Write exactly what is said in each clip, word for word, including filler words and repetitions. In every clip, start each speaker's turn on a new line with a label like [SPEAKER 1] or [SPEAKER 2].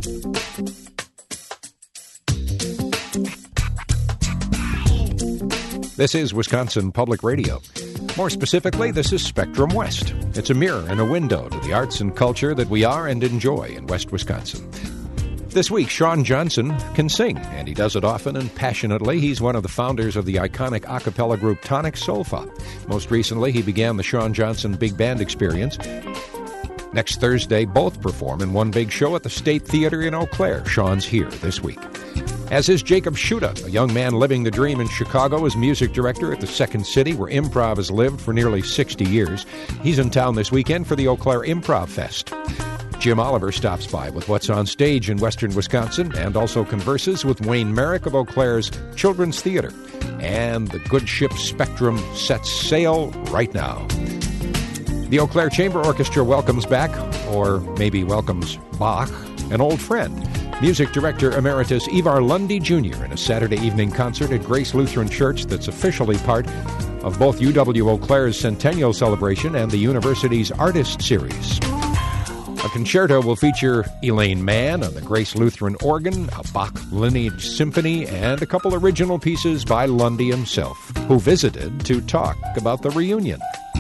[SPEAKER 1] This is Wisconsin Public Radio. More specifically, this is Spectrum West. It's a mirror and a window to the arts and culture that we are and enjoy in West Wisconsin. This week, Shawn Johnson can sing, and he does it often and passionately. He's one of the founders of the iconic a cappella group Tonic Solfa. Most recently, he began the Shawn Johnson Big Band Experience. Next Thursday, both perform in one big show at the State Theater in Eau Claire. Shawn's here this week. As is Jacob Schuta, a young man living the dream in Chicago as music director at the Second City, where improv has lived for nearly sixty years. He's in town this weekend for the Eau Claire Improv Fest. Jim Oliver stops by with what's on stage in western Wisconsin and also converses with Wayne Merrick of Eau Claire's Children's Theater. And the good ship Spectrum sets sail right now. The Eau Claire Chamber Orchestra welcomes back, or maybe welcomes Bach, an old friend. Music Director Emeritus Ivar Lundy Junior in a Saturday evening concert at Grace Lutheran Church that's officially part of both U W Eau Claire's Centennial Celebration and the university's Artist Series. A concerto will feature Elaine Mann on the Grace Lutheran organ, a Bach lineage symphony, and a couple original pieces by Lundy himself, who visited to talk about the reunion.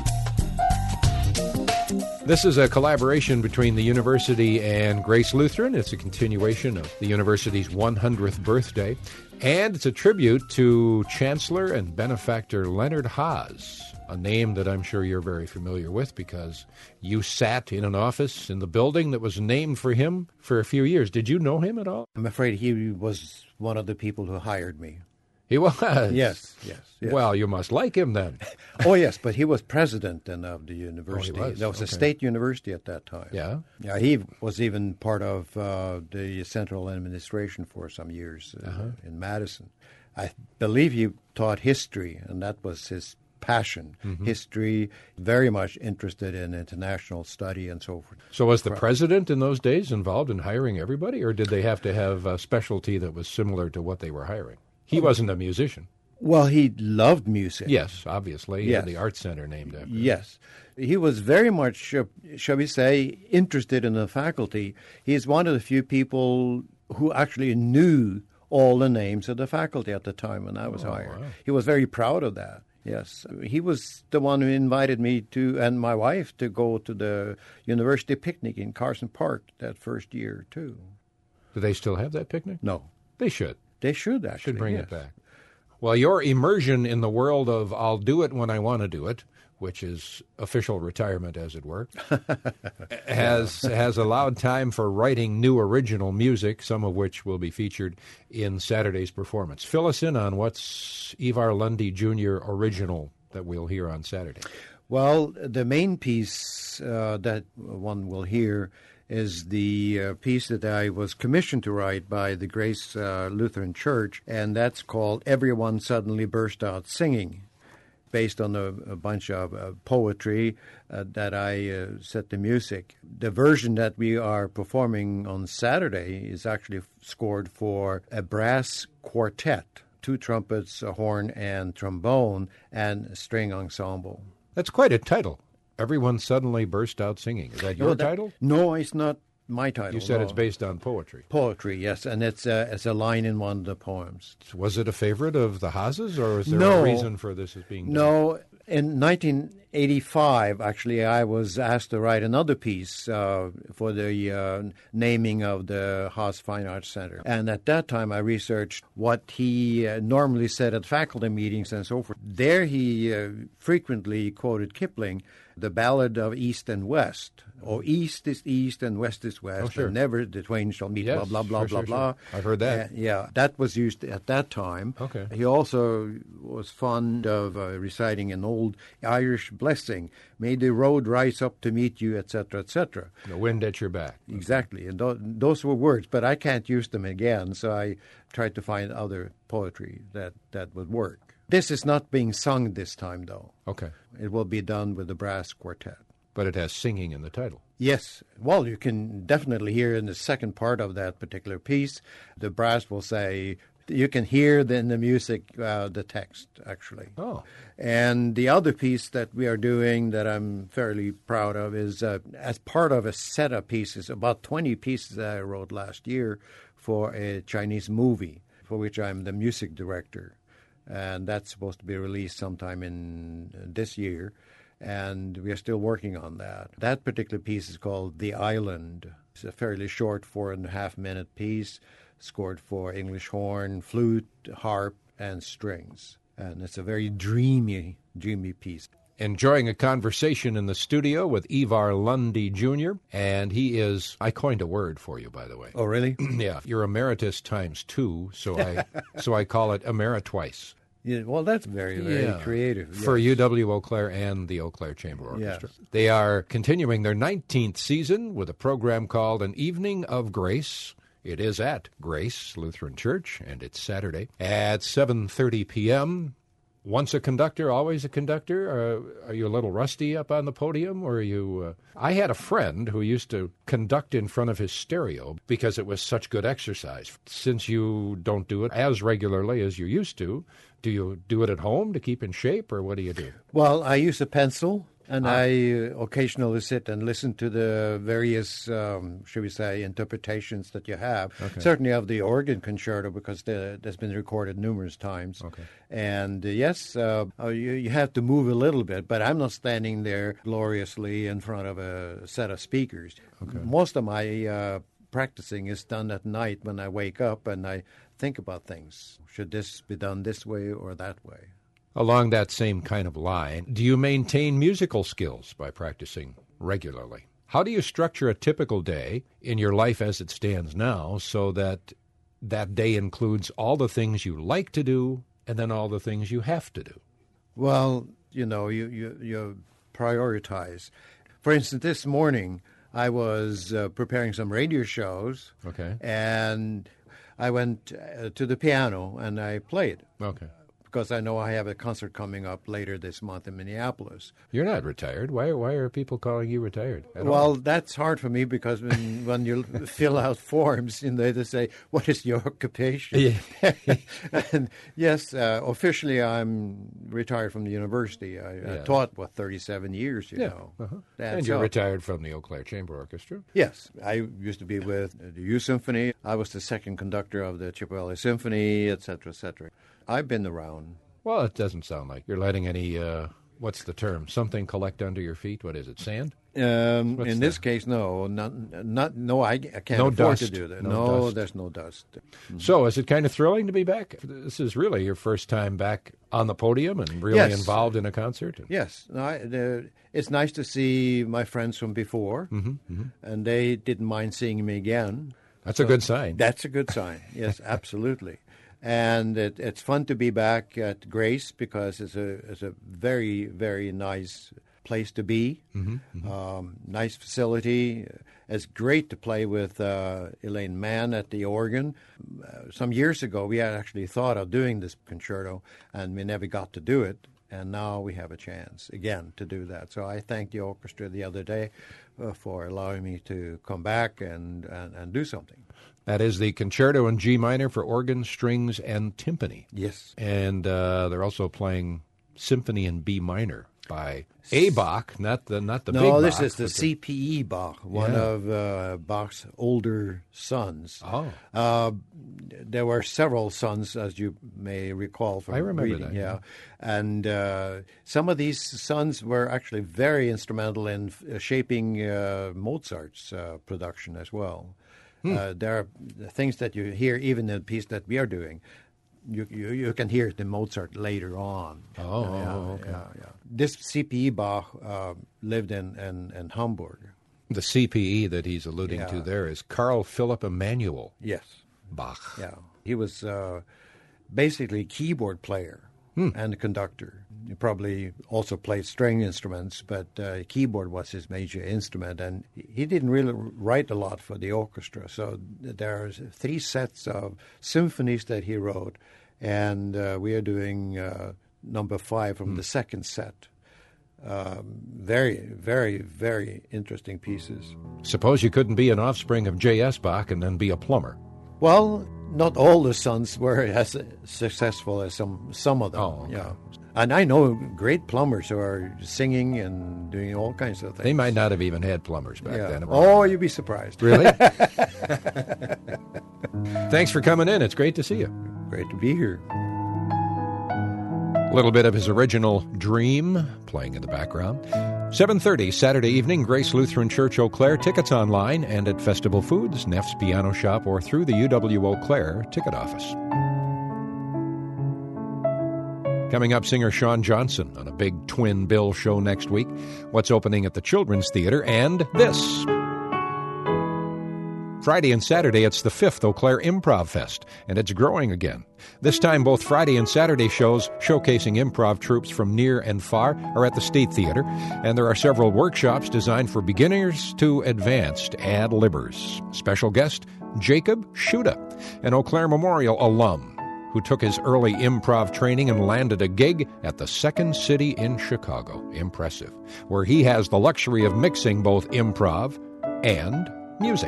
[SPEAKER 1] This is a collaboration between the university and Grace Lutheran. It's a continuation of the university's one hundredth birthday, and it's a tribute to Chancellor and benefactor Leonard Haas, a name that I'm sure you're very familiar with because you sat in an office in the building that was named for him for a few years. Did you know him at all?
[SPEAKER 2] I'm afraid he was one of the people who hired me.
[SPEAKER 1] He was?
[SPEAKER 2] Yes, yes, yes.
[SPEAKER 1] Well, you must like him then.
[SPEAKER 2] Oh, yes, but he was president then of the university.
[SPEAKER 1] Oh, he was?
[SPEAKER 2] There was
[SPEAKER 1] Okay.
[SPEAKER 2] a state university at that time.
[SPEAKER 1] Yeah?
[SPEAKER 2] Yeah, he was even part of uh, the central administration for some years uh,
[SPEAKER 1] Uh-huh.
[SPEAKER 2] in Madison. I believe he taught history, and that was his passion.
[SPEAKER 1] Mm-hmm.
[SPEAKER 2] History, very much interested in international study and so forth.
[SPEAKER 1] So was the president in those days involved in hiring everybody, or did they have to have a specialty that was similar to what they were hiring? He wasn't a musician.
[SPEAKER 2] Well, he loved music.
[SPEAKER 1] Yes, obviously. He
[SPEAKER 2] Yes.
[SPEAKER 1] had the art center named after him.
[SPEAKER 2] Yes. He was very much, uh, shall we say, interested in the faculty. He is one of the few people who actually knew all the names of the faculty at the time when I was
[SPEAKER 1] Oh,
[SPEAKER 2] hired.
[SPEAKER 1] wow.
[SPEAKER 2] He was very proud of that. Yes. He was the one who invited me to, and my wife, to go to the university picnic in Carson Park that first year, too.
[SPEAKER 1] Do they still have that picnic?
[SPEAKER 2] No.
[SPEAKER 1] They should.
[SPEAKER 2] They should, actually.
[SPEAKER 1] Should bring
[SPEAKER 2] yes.
[SPEAKER 1] it back. Well, your immersion in the world of I'll do it when I want to do it, which is official retirement, as it were, has has allowed time for writing new original music, some of which will be featured in Saturday's performance. Fill us in on what's Ivar Lundy Junior original that we'll hear on Saturday.
[SPEAKER 2] Well, the main piece uh, that one will hear is the uh, piece that I was commissioned to write by the Grace uh, Lutheran Church, and that's called Everyone Suddenly Burst Out Singing, based on a, a bunch of uh, poetry uh, that I uh, set the music. The version that we are performing on Saturday is actually scored for a brass quartet, two trumpets, a horn, and trombone, and a string ensemble.
[SPEAKER 1] That's quite a title. Everyone Suddenly Burst Out Singing. Is that your
[SPEAKER 2] No, that-
[SPEAKER 1] title?
[SPEAKER 2] No, it's not my title.
[SPEAKER 1] You said
[SPEAKER 2] no.
[SPEAKER 1] it's based on poetry.
[SPEAKER 2] Poetry, yes, and it's a, it's a line in one of the poems.
[SPEAKER 1] Was it a favorite of the Haases, or is there
[SPEAKER 2] No.
[SPEAKER 1] a reason for this as being done?
[SPEAKER 2] No, in nineteen eighty-five, actually, I was asked to write another piece uh, for the uh, naming of the Haas Fine Arts Center. And at that time, I researched what he uh, normally said at faculty meetings and so forth. There he uh, frequently quoted Kipling, the ballad of East and West, or East is East and West is West,
[SPEAKER 1] Oh, sure.
[SPEAKER 2] and never the twain shall meet,
[SPEAKER 1] Yes,
[SPEAKER 2] blah, blah, blah,
[SPEAKER 1] sure,
[SPEAKER 2] blah,
[SPEAKER 1] sure,
[SPEAKER 2] blah.
[SPEAKER 1] sure. I've heard that.
[SPEAKER 2] Uh, yeah, that was used at that time.
[SPEAKER 1] Okay.
[SPEAKER 2] He also was fond of uh, reciting an old Irish blessing, may the road rise up to meet you, et cetera, et cetera.
[SPEAKER 1] The wind at your back.
[SPEAKER 2] Exactly, and th- those were words, but I can't use them again, so I tried to find other poetry that, that would work. This is not being sung this time, though.
[SPEAKER 1] Okay.
[SPEAKER 2] It will be done with the brass quartet.
[SPEAKER 1] But it has singing in the title.
[SPEAKER 2] Yes. Well, you can definitely hear in the second part of that particular piece, the brass will say, You can hear the, in the music uh, the text, actually.
[SPEAKER 1] Oh.
[SPEAKER 2] And the other piece that we are doing that I'm fairly proud of is uh, as part of a set of pieces, about twenty pieces that I wrote last year for a Chinese movie, for which I'm the music director. And that's supposed to be released sometime in this year. And we are still working on that. That particular piece is called The Island. It's a fairly short four and a half minute piece, scored for English horn, flute, harp, and strings. And it's a very dreamy, dreamy piece.
[SPEAKER 1] Enjoying a conversation in the studio with Ivar Lundy Junior, and he is, I coined a word for you, by the way.
[SPEAKER 2] Oh, really?
[SPEAKER 1] Yeah, you're emeritus times two, so I so I call it emeritwice.
[SPEAKER 2] Yeah, well, that's very, very
[SPEAKER 1] yeah.
[SPEAKER 2] creative.
[SPEAKER 1] For
[SPEAKER 2] yes.
[SPEAKER 1] U W Eau Claire and the Eau Claire Chamber Orchestra.
[SPEAKER 2] Yes.
[SPEAKER 1] They are continuing their nineteenth season with a program called An Evening of Grace. It is at Grace Lutheran Church, and it's Saturday at seven thirty p.m., Once a conductor, always a conductor? Are, are you a little rusty up on the podium? Or are you? Uh... I had a friend who used to conduct in front of his stereo because it was such good exercise. Since you don't do it as regularly as you used to, do you do it at home to keep in shape, or what do you do?
[SPEAKER 2] Well, I use a pencil. And
[SPEAKER 1] Ah.
[SPEAKER 2] I uh, occasionally sit and listen to the various, um, should we say, interpretations that you have.
[SPEAKER 1] Okay.
[SPEAKER 2] Certainly of the organ concerto, because the, that's been recorded numerous times.
[SPEAKER 1] Okay.
[SPEAKER 2] And uh, yes, uh, uh, you, you have to move a little bit, but I'm not standing there gloriously in front of a set of speakers.
[SPEAKER 1] Okay.
[SPEAKER 2] Most of my uh, practicing is done at night when I wake up and I think about things. Should this be done this way or that way?
[SPEAKER 1] Along that same kind of line, do you maintain musical skills by practicing regularly? How do you structure a typical day in your life as it stands now so that that day includes all the things you like to do and then all the things you have to do?
[SPEAKER 2] Well, you know, you, you, you prioritize. For instance, this morning I was uh, preparing some radio shows.
[SPEAKER 1] Okay.
[SPEAKER 2] And I went uh, to the piano and I played.
[SPEAKER 1] Okay.
[SPEAKER 2] Because I know I have a concert coming up later this month in Minneapolis.
[SPEAKER 1] You're not retired. Why Why are people calling you retired? at
[SPEAKER 2] Well,
[SPEAKER 1] all?
[SPEAKER 2] that's hard for me because when, when you fill out forms, you know, they say, what is your occupation?
[SPEAKER 1] Yeah.
[SPEAKER 2] And yes, uh, officially I'm retired from the university. I,
[SPEAKER 1] Yeah.
[SPEAKER 2] I taught, what, thirty-seven years, you
[SPEAKER 1] Yeah.
[SPEAKER 2] know.
[SPEAKER 1] Uh-huh.
[SPEAKER 2] And
[SPEAKER 1] And you're
[SPEAKER 2] so-
[SPEAKER 1] retired from the Eau Claire Chamber Orchestra?
[SPEAKER 2] Yes, I used to be with the U Symphony. I was the second conductor of the Chippewa Symphony, et cetera, et cetera. I've been around.
[SPEAKER 1] Well, it doesn't sound like you're letting any, uh, what's the term, something collect under your feet? What is it, sand?
[SPEAKER 2] Um,
[SPEAKER 1] What's
[SPEAKER 2] in
[SPEAKER 1] that?
[SPEAKER 2] this case, no, not, not, no. I, I can't
[SPEAKER 1] No
[SPEAKER 2] afford
[SPEAKER 1] dust.
[SPEAKER 2] to do that.
[SPEAKER 1] No
[SPEAKER 2] No,
[SPEAKER 1] dust.
[SPEAKER 2] there's no dust.
[SPEAKER 1] So is it kind of thrilling to be back? This is really your first time back on the podium and really
[SPEAKER 2] Yes.
[SPEAKER 1] involved in a concert?
[SPEAKER 2] Yes, no, I, the, it's nice to see my friends from before,
[SPEAKER 1] Mm-hmm,
[SPEAKER 2] and they didn't mind seeing me again.
[SPEAKER 1] That's a good sign.
[SPEAKER 2] That's a good sign. Yes, absolutely. And it, it's fun to be back at Grace because it's a it's a very, very nice place to be.
[SPEAKER 1] Mm-hmm,
[SPEAKER 2] Um, nice facility. It's great to play with uh, Elaine Mann at the organ. Uh, some years ago, we had actually thought of doing this concerto, and we never got to do it. And now we have a chance again to do that. So I thanked the orchestra the other day uh, for allowing me to come back and, and, and do something.
[SPEAKER 1] That is the Concerto in G minor for organ, strings, and timpani.
[SPEAKER 2] Yes.
[SPEAKER 1] And uh, they're also playing Symphony in B minor by A. Bach, not the not the big
[SPEAKER 2] No, this
[SPEAKER 1] Bach,
[SPEAKER 2] is the
[SPEAKER 1] but
[SPEAKER 2] C P E Bach, one
[SPEAKER 1] Yeah.
[SPEAKER 2] of uh, Bach's older sons.
[SPEAKER 1] Oh.
[SPEAKER 2] Uh, there were several sons, as you may recall from
[SPEAKER 1] I remember
[SPEAKER 2] reading.
[SPEAKER 1] that,
[SPEAKER 2] Yeah,
[SPEAKER 1] yeah.
[SPEAKER 2] and uh, some of these sons were actually very instrumental in uh, shaping uh, Mozart's uh, production as well.
[SPEAKER 1] Hmm.
[SPEAKER 2] Uh, there are things that you hear even in the piece that we are doing. You, you you can hear it in Mozart later on.
[SPEAKER 1] Oh,
[SPEAKER 2] yeah,
[SPEAKER 1] oh, okay.
[SPEAKER 2] yeah, yeah. This C P E Bach uh, lived in, in, in Hamburg.
[SPEAKER 1] The C P E that he's alluding
[SPEAKER 2] Yeah.
[SPEAKER 1] to there is Carl Philipp Emanuel
[SPEAKER 2] Yes,
[SPEAKER 1] Bach.
[SPEAKER 2] yeah. He was uh, basically a keyboard player
[SPEAKER 1] Hmm.
[SPEAKER 2] and a conductor. He probably also played string instruments, but uh, keyboard was his major instrument. And he didn't really write a lot for the orchestra. So there's three sets of symphonies that he wrote, and uh, we are doing uh, number five from the second set. Um, very, very, very interesting pieces.
[SPEAKER 1] Suppose you couldn't be an offspring of J S. Bach and then be a plumber.
[SPEAKER 2] Well, not all the sons were as successful as some some of them.
[SPEAKER 1] Oh, okay.
[SPEAKER 2] Yeah. And I know great plumbers who are singing and doing all kinds of things.
[SPEAKER 1] They might not have even had plumbers back
[SPEAKER 2] yeah.
[SPEAKER 1] then.
[SPEAKER 2] Oh, you'd be surprised.
[SPEAKER 1] Really? Thanks for coming in. It's great to see you.
[SPEAKER 2] Great to be here.
[SPEAKER 1] A little bit of his original Dream playing in the background. seven thirty Saturday evening, Grace Lutheran Church, Eau Claire. Tickets online and at Festival Foods, Neff's Piano Shop, or through the U W Eau Claire ticket office. Coming up, singer Sean Johnson on a big twin bill show next week. What's opening at the Children's Theater, and this. Friday and Saturday, it's the fifth Eau Claire Improv Fest, and it's growing again. This time, both Friday and Saturday shows showcasing improv troupes from near and far are at the State Theater, and there are several workshops designed for beginners to advanced ad-libbers. Special guest, Jacob Shuda, an Eau Claire Memorial alum who took his early improv training and landed a gig at the Second City in Chicago. Impressive. Where he has the luxury of mixing both improv and music.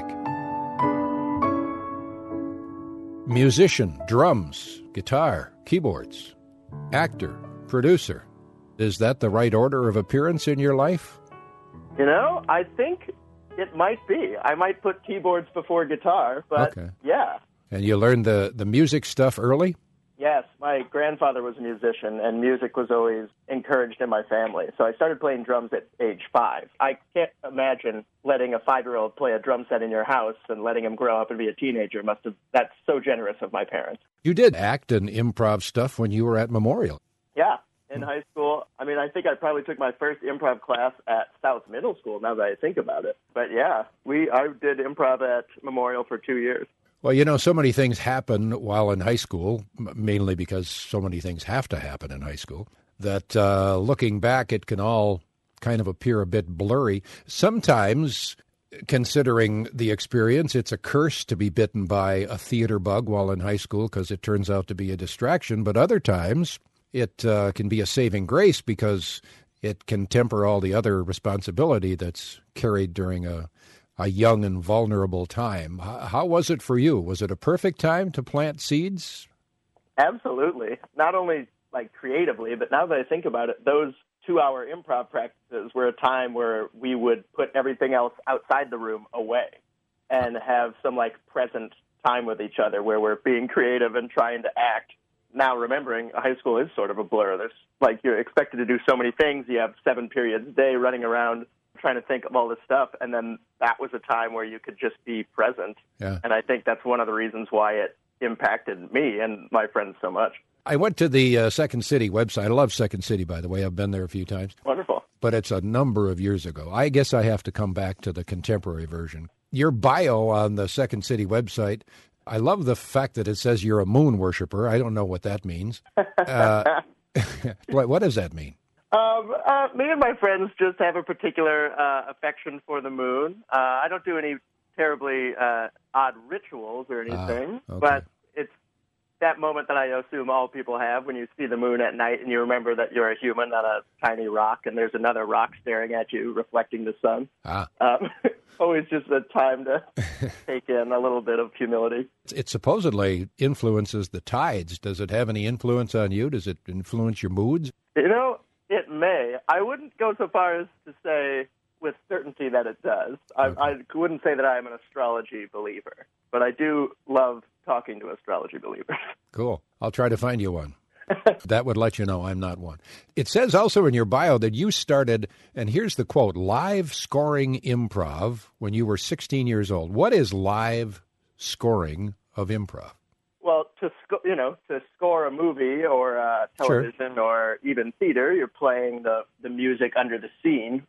[SPEAKER 1] Musician, drums, guitar, keyboards, actor, producer. Is that the right order of appearance in your life?
[SPEAKER 3] You know, I think it might be. I might put keyboards before guitar, but
[SPEAKER 1] okay.
[SPEAKER 3] Yeah.
[SPEAKER 1] And you learned the, the music stuff early?
[SPEAKER 3] Yes, my grandfather was a musician, and music was always encouraged in my family. So I started playing drums at age five. I can't imagine letting a five-year-old play a drum set in your house and letting him grow up and be a teenager. Must have That's so generous of my parents.
[SPEAKER 1] You did act and improv stuff when you were at Memorial.
[SPEAKER 3] Yeah, in high school. I mean, I think I probably took my first improv class at South Middle School, now that I think about it. But yeah, we I did improv at Memorial for two years.
[SPEAKER 1] Well, you know, so many things happen while in high school, mainly because so many things have to happen in high school, that uh, looking back, it can all kind of appear a bit blurry. Sometimes, considering the experience, it's a curse to be bitten by a theater bug while in high school because it turns out to be a distraction. But other times, it uh, can be a saving grace because it can temper all the other responsibility that's carried during a a young and vulnerable time. How was it for you? Was it a perfect time to plant seeds?
[SPEAKER 3] Absolutely. Not only like creatively, but now that I think about it, those two-hour improv practices were a time where we would put everything else outside the room away and have some like present time with each other where we're being creative and trying to act. Now remembering high school is sort of a blur. There's like you're expected to do so many things. You have seven periods a day running around trying to think of all this stuff, and then that was a time where you could just be present.
[SPEAKER 1] Yeah.
[SPEAKER 3] And I think that's one of the reasons why it impacted me and my friends so much.
[SPEAKER 1] I went to the uh, Second City website. I love Second City, by the way. I've been there a few times.
[SPEAKER 3] Wonderful.
[SPEAKER 1] But it's a number of years ago. I guess I have to come back to the contemporary version. Your bio on the Second City website, I love the fact that it says you're a moon worshiper. I don't know what that means. Uh, what, what does that mean?
[SPEAKER 3] Um, uh, me and my friends just have a particular uh, affection for the moon. Uh, I don't do any terribly uh, odd rituals or anything,
[SPEAKER 1] ah, okay.
[SPEAKER 3] but it's that moment that I assume all people have when you see the moon at night and you remember that you're a human, not a tiny rock, and there's another rock staring at you reflecting the sun.
[SPEAKER 1] Ah.
[SPEAKER 3] Um, always just a time to take in a little bit of humility.
[SPEAKER 1] It supposedly influences the tides. Does it have any influence on you? Does it influence your moods?
[SPEAKER 3] You know, it may. I wouldn't go so far as to say with certainty that it does. I,
[SPEAKER 1] Okay.
[SPEAKER 3] I wouldn't say that I'm an astrology believer, but I do love talking to astrology believers.
[SPEAKER 1] Cool. I'll try to find you one. That would let you know I'm not one. It says also in your bio that you started, and here's the quote, live scoring improv when you were sixteen years old. What is live scoring of improv?
[SPEAKER 3] Well, to sc- you know, to score a movie or uh, television
[SPEAKER 1] Sure.
[SPEAKER 3] or even theater, you're playing the, the music under the scene.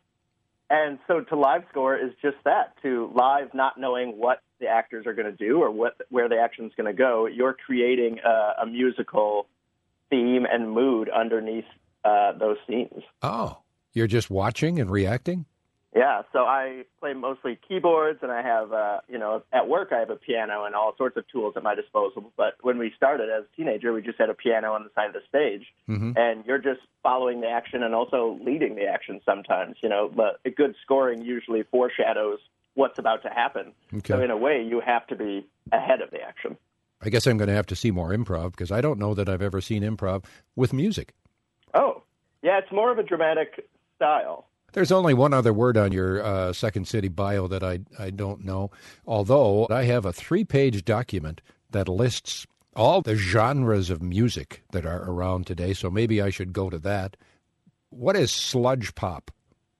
[SPEAKER 3] And so to live score is just that, to live not knowing what the actors are going to do or what where the action's going to go. You're creating a, a musical theme and mood underneath uh, those scenes.
[SPEAKER 1] Oh, you're just watching and reacting?
[SPEAKER 3] Yeah, so I play mostly keyboards, and I have, uh, you know, at work I have a piano and all sorts of tools at my disposal. But when we started as a teenager, we just had a piano on the side of the stage,
[SPEAKER 1] Mm-hmm.
[SPEAKER 3] and you're just following the action and also leading the action sometimes. You know, but a good scoring usually foreshadows what's about to happen.
[SPEAKER 1] Okay.
[SPEAKER 3] So in a way, you have to be ahead of the action.
[SPEAKER 1] I guess I'm going to have to see more improv because I don't know that I've ever seen improv with music.
[SPEAKER 3] Oh, yeah, it's more of a dramatic style.
[SPEAKER 1] There's only one other word on your uh, Second City bio that I, I don't know, although I have a three-page document that lists all the genres of music that are around today, so maybe I should go to that. What is sludge pop?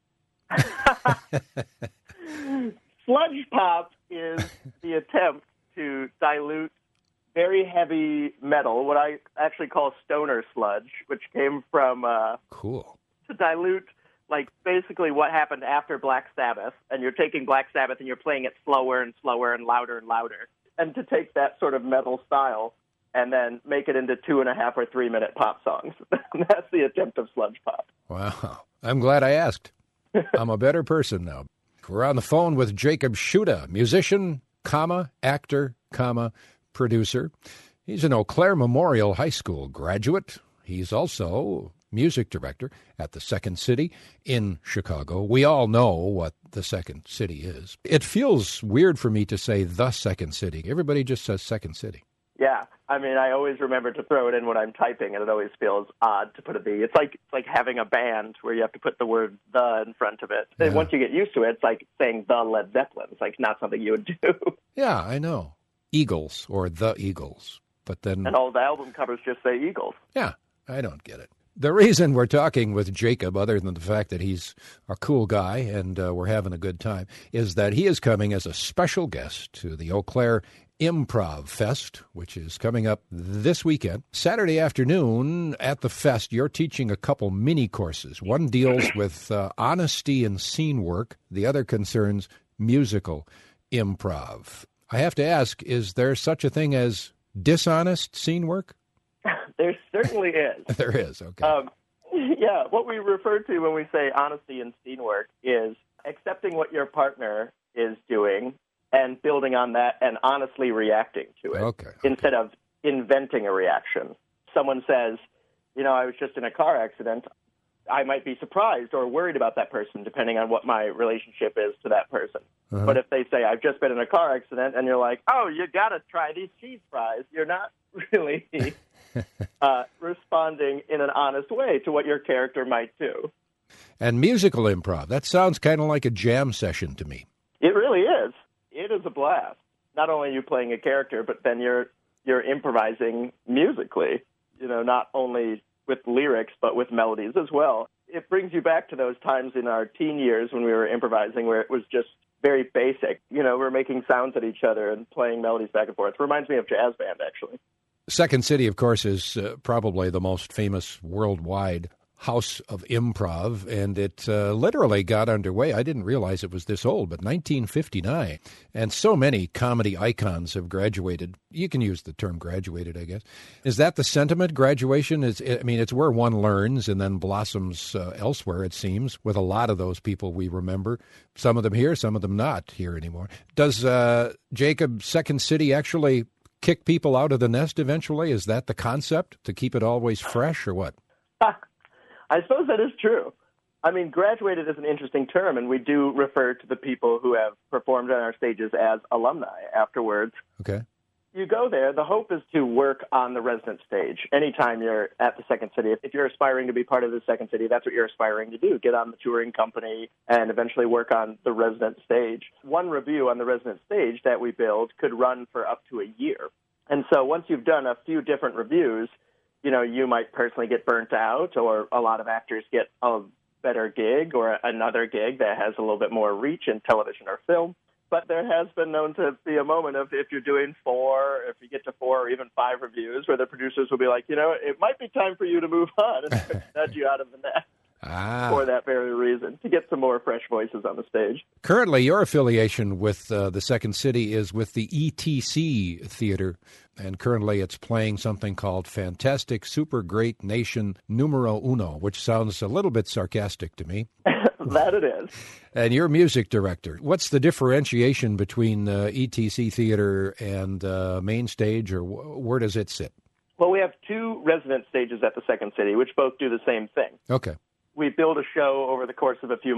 [SPEAKER 3] Sludge pop is the attempt to dilute very heavy metal, what I actually call stoner sludge, which came from uh,
[SPEAKER 1] cool
[SPEAKER 3] to dilute, like, basically what happened after Black Sabbath, and you're taking Black Sabbath and you're playing it slower and slower and louder and louder, and to take that sort of metal style and then make it into two and a half or three minute pop songs. That's the attempt of sludge pop.
[SPEAKER 1] Wow. I'm glad I asked. I'm a better person now. We're on the phone with Jacob Shuda, musician, comma, actor, comma, producer. He's an Eau Claire Memorial High School graduate. He's also music director at the Second City in Chicago. We all know what the Second City is. It feels weird for me to say the Second City. Everybody just says Second City.
[SPEAKER 3] Yeah, I mean, I always remember to throw it in when I'm typing, and it always feels odd to put a the. It's like it's like having a band where you have to put the word the in front of it.
[SPEAKER 1] Yeah.
[SPEAKER 3] And once you get used to it, it's like saying the Led Zeppelin. It's like not something you would do.
[SPEAKER 1] Yeah, I know. Eagles or the Eagles. But then,
[SPEAKER 3] and all the album covers just say Eagles.
[SPEAKER 1] Yeah, I don't get it. The reason we're talking with Jacob, other than the fact that he's a cool guy and uh, we're having a good time, is that he is coming as a special guest to the Eau Claire Improv Fest, which is coming up this weekend. Saturday afternoon at the fest, you're teaching a couple mini courses. One deals with uh, honesty in scene work. The other concerns musical improv. I have to ask, is there such a thing as dishonest scene work?
[SPEAKER 3] There certainly is.
[SPEAKER 1] There is, okay.
[SPEAKER 3] Um, yeah, what we refer to when we say honesty in scene work is accepting what your partner is doing and building on that and honestly reacting to it
[SPEAKER 1] okay, okay.
[SPEAKER 3] instead of inventing a reaction. Someone says, you know, I was just in a car accident. I might be surprised or worried about that person depending on what my relationship is to that person. Uh-huh. But if they say, I've just been in a car accident, and you're like, oh, you got to try these cheese fries, you're not really uh, responding in an honest way to what your character might do.
[SPEAKER 1] And musical improv, that sounds kind of like a jam session to me.
[SPEAKER 3] It really is. It is a blast. Not only are you playing a character, but then you're you're improvising musically, you know, not only with lyrics, but with melodies as well. It brings you back to those times in our teen years when we were improvising where it was just very basic. You know, we're making sounds at each other and playing melodies back and forth. It reminds me of jazz band, actually.
[SPEAKER 1] Second City, of course, is uh, probably the most famous worldwide house of improv, and it uh, literally got underway. I didn't realize it was this old, but nineteen fifty-nine. And so many comedy icons have graduated. You can use the term graduated, I guess. Is that the sentiment? Graduation is, I mean, it's where one learns and then blossoms uh, elsewhere, it seems, with a lot of those people we remember. Some of them here, some of them not here anymore. Does uh, Jacob Second City actually kick people out of the nest eventually? Is that the concept, to keep it always fresh, or what?
[SPEAKER 3] I suppose that is true. I mean, graduated is an interesting term, and we do refer to the people who have performed on our stages as alumni afterwards.
[SPEAKER 1] Okay.
[SPEAKER 3] You go there, the hope is to work on the resident stage. Anytime you're at the Second City, if you're aspiring to be part of the Second City, that's what you're aspiring to do, get on the touring company and eventually work on the resident stage. One review on the resident stage that we build could run for up to a year. And so once you've done a few different reviews, you know, you might personally get burnt out, or a lot of actors get a better gig or another gig that has a little bit more reach in television or film. But there has been known to be a moment of, if you're doing four, if you get to four or even five reviews, where the producers will be like, you know, it might be time for you to move on and nudge you out of the nest.
[SPEAKER 1] Ah.
[SPEAKER 3] For that very reason, to get some more fresh voices on the stage.
[SPEAKER 1] Currently, your affiliation with uh, the Second City is with the E T C Theater, and currently it's playing something called Fantastic Super Great Nation Numero Uno, which sounds a little bit sarcastic to me.
[SPEAKER 3] That it is.
[SPEAKER 1] And you're music director. What's the differentiation between uh, E T C Theater and uh, main stage, or w- where does it sit?
[SPEAKER 3] Well, we have two resident stages at the Second City, which both do the same thing.
[SPEAKER 1] Okay.
[SPEAKER 3] We build a show over the course of a few months.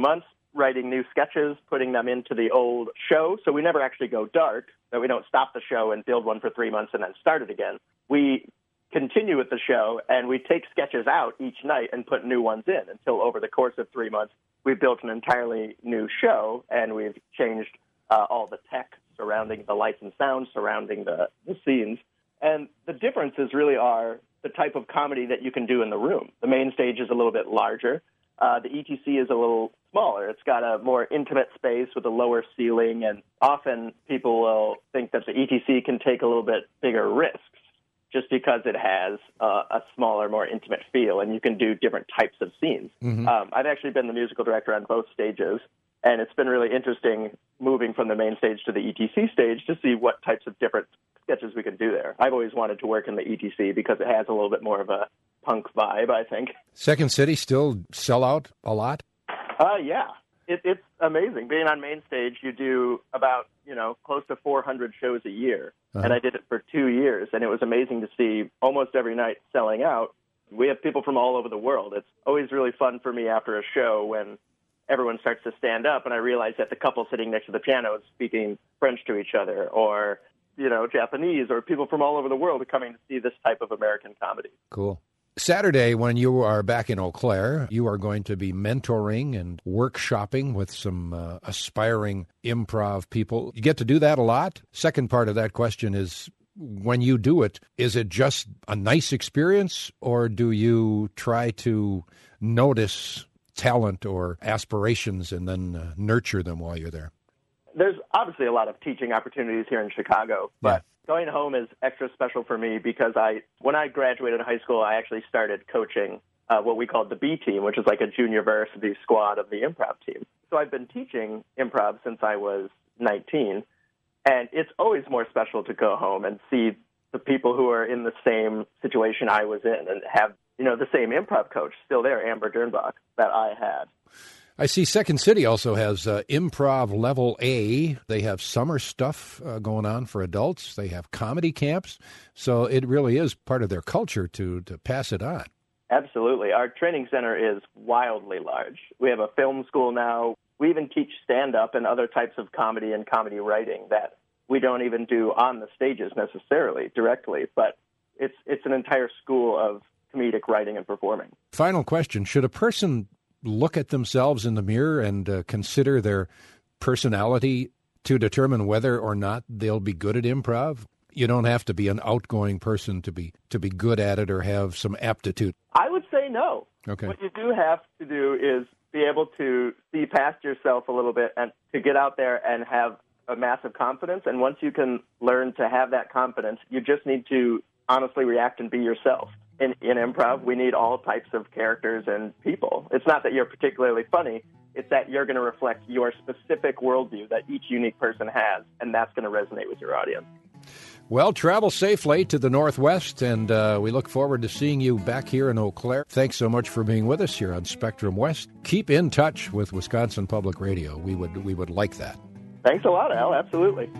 [SPEAKER 3] writing new sketches, putting them into the old show. So we never actually go dark, that we don't stop the show and build one for three months and then start it again. We continue with the show, and we take sketches out each night and put new ones in until over the course of three months, we've built an entirely new show, and we've changed uh, all the tech surrounding the lights and sound, surrounding the, the scenes. And the differences really are the type of comedy that you can do in the room. The main stage is a little bit larger. Uh, the E T C is a little smaller. It's got a more intimate space with a lower ceiling, and often people will think that the E T C can take a little bit bigger risks just because it has uh, a smaller, more intimate feel, and you can do different types of scenes. Mm-hmm. Um, I've actually been the musical director on both stages, and it's been really interesting moving from the main stage to the E T C stage to see what types of different sketches we can do there. I've always wanted to work in the E T C because it has a little bit more of a punk vibe, I think.
[SPEAKER 1] Second City still sell out a lot?
[SPEAKER 3] Uh, yeah. It, it's amazing. Being on main stage, you do about, you know, close to four hundred shows a year. Uh-huh. And I did it for two years, and it was amazing to see almost every night selling out. We have people from all over the world. It's always really fun for me after a show when everyone starts to stand up, and I realize that the couple sitting next to the piano is speaking French to each other, or, you know, Japanese, or people from all over the world are coming to see this type of American comedy.
[SPEAKER 1] Cool. Saturday, when you are back in Eau Claire, you are going to be mentoring and workshopping with some uh, aspiring improv people. You get to do that a lot. Second part of that question is, when you do it, is it just a nice experience, or do you try to notice talent or aspirations and then uh, nurture them while you're there?
[SPEAKER 3] There's obviously a lot of teaching opportunities here in Chicago, but yeah. Going home is extra special for me because I, when I graduated high school, I actually started coaching uh, what we called the B team, which is like a junior varsity squad of the improv team. So I've been teaching improv since I was nineteen, and it's always more special to go home and see the people who are in the same situation I was in and have, you know, the same improv coach still there, Amber Dernbach, that I had.
[SPEAKER 1] I see Second City also has uh, Improv Level A. They have summer stuff uh, going on for adults. They have comedy camps. So it really is part of their culture to, to pass it on.
[SPEAKER 3] Absolutely. Our training center is wildly large. We have a film school now. We even teach stand-up and other types of comedy and comedy writing that we don't even do on the stages necessarily directly, but it's it's an entire school of comedic writing and performing. Final
[SPEAKER 1] question. Should a person look at themselves in the mirror and uh, consider their personality to determine whether or not they'll be good at improv? You don't have to be an outgoing person to be to be good at it or have some aptitude.
[SPEAKER 3] I would say no.
[SPEAKER 1] Okay.
[SPEAKER 3] What you do have to do is be able to see past yourself a little bit and to get out there and have a massive confidence. And once you can learn to have that confidence, you just need to honestly react and be yourself. In, in improv, we need all types of characters and people. It's not that you're particularly funny. It's that you're going to reflect your specific worldview that each unique person has, and that's going to resonate with your audience.
[SPEAKER 1] Well, travel safely to the Northwest, and uh, we look forward to seeing you back here in Eau Claire. Thanks so much for being with us here on Spectrum West. Keep in touch with Wisconsin Public Radio. We would we would like that.
[SPEAKER 3] Thanks a lot, Al. Absolutely.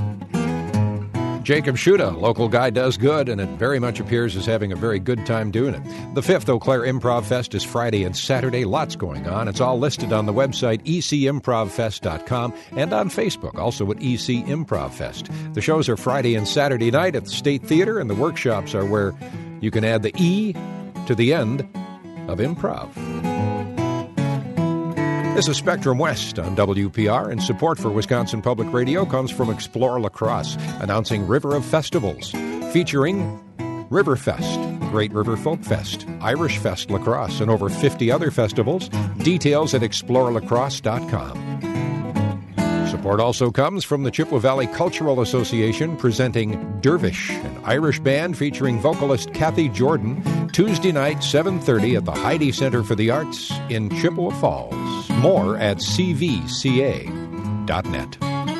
[SPEAKER 1] Jacob Schuda, local guy does good, and it very much appears as having a very good time doing it. The fifth Eau Claire Improv Fest is Friday and Saturday. Lots going on. It's all listed on the website e c improv fest dot com and on Facebook, also at E C Improv Fest. The shows are Friday and Saturday night at the State Theater, and the workshops are where you can add the E to the end of improv. This is Spectrum West on W P R, and support for Wisconsin Public Radio comes from Explore La Crosse, announcing River of Festivals, featuring Riverfest, Great River Folk Fest, Irish Fest La Crosse, and over fifty other festivals. Details at explore la crosse dot com. Support also comes from the Chippewa Valley Cultural Association, presenting Dervish, an Irish band featuring vocalist Kathy Jordan, Tuesday night, seven thirty at the Heidi Center for the Arts in Chippewa Falls. More at c v c a dot net.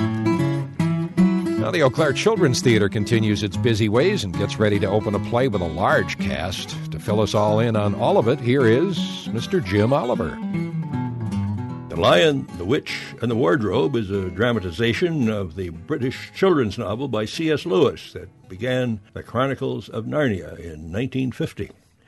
[SPEAKER 1] Now, the Eau Claire Children's Theater continues its busy ways and gets ready to open a play with a large cast. To fill us all in on all of it, here is Mister Jim Oliver.
[SPEAKER 4] The Lion, the Witch, and the Wardrobe is a dramatization of the British children's novel by C S Lewis that began the Chronicles of Narnia in nineteen fifty.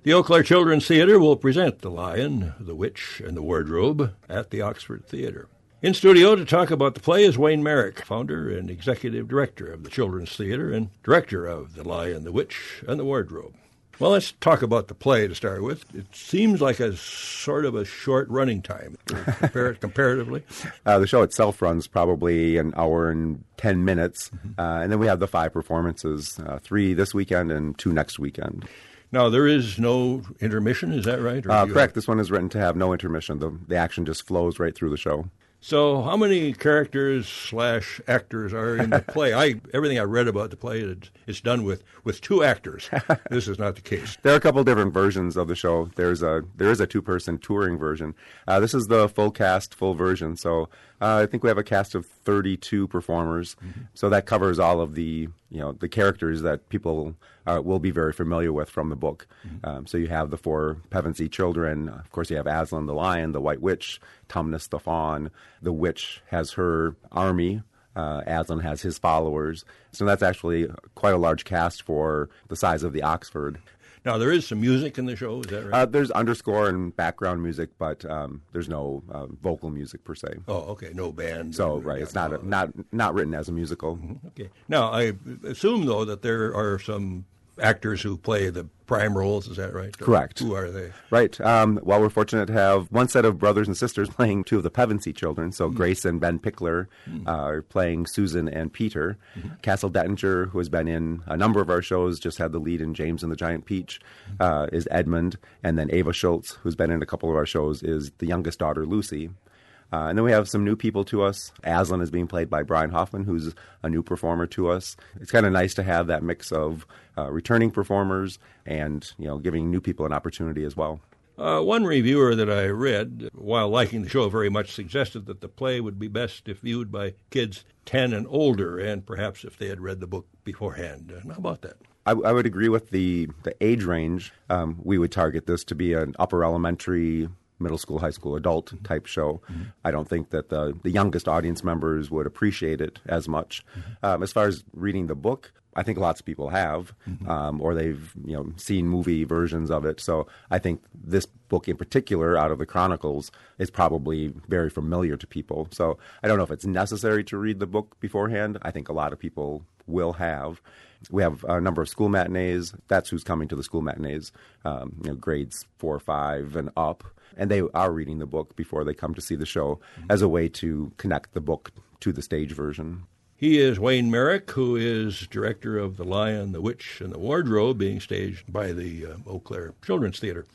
[SPEAKER 4] The Eau Claire Children's Theatre will present The Lion, the Witch, and the Wardrobe at the Oxford Theatre. In studio to talk about the play is Wayne Merrick, founder and executive director of the Children's Theatre and director of The Lion, the Witch, and the Wardrobe. Well, let's talk about the play to start with. It seems like a sort of a short running time, compar- comparatively.
[SPEAKER 5] Uh, the show itself runs probably an hour and ten minutes, mm-hmm. uh, and then we have the five performances, uh, three this weekend and two next weekend.
[SPEAKER 4] Now, there is no intermission, is that right? Or
[SPEAKER 5] Uh,
[SPEAKER 4] do you
[SPEAKER 5] correct.
[SPEAKER 4] have-
[SPEAKER 5] This one is written to have no intermission. The, the action just flows right through the show.
[SPEAKER 4] So how many characters slash actors are in the play? I Everything I read about the play, it, it's done with, with two actors. This is not the case.
[SPEAKER 5] There are a couple different versions of the show. There's a There is a two-person touring version. Uh, this is the full cast, full version. So uh, I think we have a cast of thirty-two performers. Mm-hmm. So that covers all of the, you know, the characters that people uh, will be very familiar with from the book. Mm-hmm. Um, so you have the four Pevensey children. Of course, you have Aslan the lion, the white witch, Tumnus the fawn. The witch has her army. Uh, Aslan has his followers. So that's actually quite a large cast for the size of the Oxford.
[SPEAKER 4] Now, there is some music in the show, is that right?
[SPEAKER 5] Uh, there's underscore and background music, but um, there's no uh, vocal music per se.
[SPEAKER 4] Oh, okay, no band.
[SPEAKER 5] So,
[SPEAKER 4] or-
[SPEAKER 5] right,
[SPEAKER 4] yeah,
[SPEAKER 5] it's not
[SPEAKER 4] no.
[SPEAKER 5] a, not not written as a musical.
[SPEAKER 4] Okay. Now, I assume, though, that there are some actors who play the prime roles, is that right? Or
[SPEAKER 5] Correct.
[SPEAKER 4] Who are they?
[SPEAKER 5] Right. Um, well, we're fortunate to have one set of brothers and sisters playing two of the Pevensey children. So Grace and Ben Pickler uh, are playing Susan and Peter. Mm-hmm. Castle Dettinger, who has been in a number of our shows, just had the lead in James and the Giant Peach, uh, is Edmund. And then Ava Schultz, who's been in a couple of our shows, is the youngest daughter, Lucy. Uh, and then we have some new people to us. Aslan is being played by Brian Hoffman, who's a new performer to us. It's kind of nice to have that mix of uh, returning performers and, you know, giving new people an opportunity as well.
[SPEAKER 4] Uh, one reviewer that I read, while liking the show very much, suggested that the play would be best if viewed by kids ten and older, and perhaps if they had read the book beforehand. Uh, how about that?
[SPEAKER 5] I, I would agree with the, the age range. Um, we would target this to be an upper elementary, middle school, high school, adult type show. Mm-hmm. I don't think that the, the youngest audience members would appreciate it as much. Mm-hmm. Um, as far as reading the book, I think lots of people have, mm-hmm. um, or they've you know seen movie versions of it. So I think this book in particular, out of the Chronicles, is probably very familiar to people. So I don't know if it's necessary to read the book beforehand. I think a lot of people will have. We have a number of school matinees. That's who's coming to the school matinees, um, you know, grades four, five, and up. And they are reading the book before they come to see the show mm-hmm. as a way to connect the book to the stage version.
[SPEAKER 4] He is Wayne Merrick, who is director of The Lion, the Witch, and the Wardrobe, being staged by the uh, Eau Claire Children's Theatre.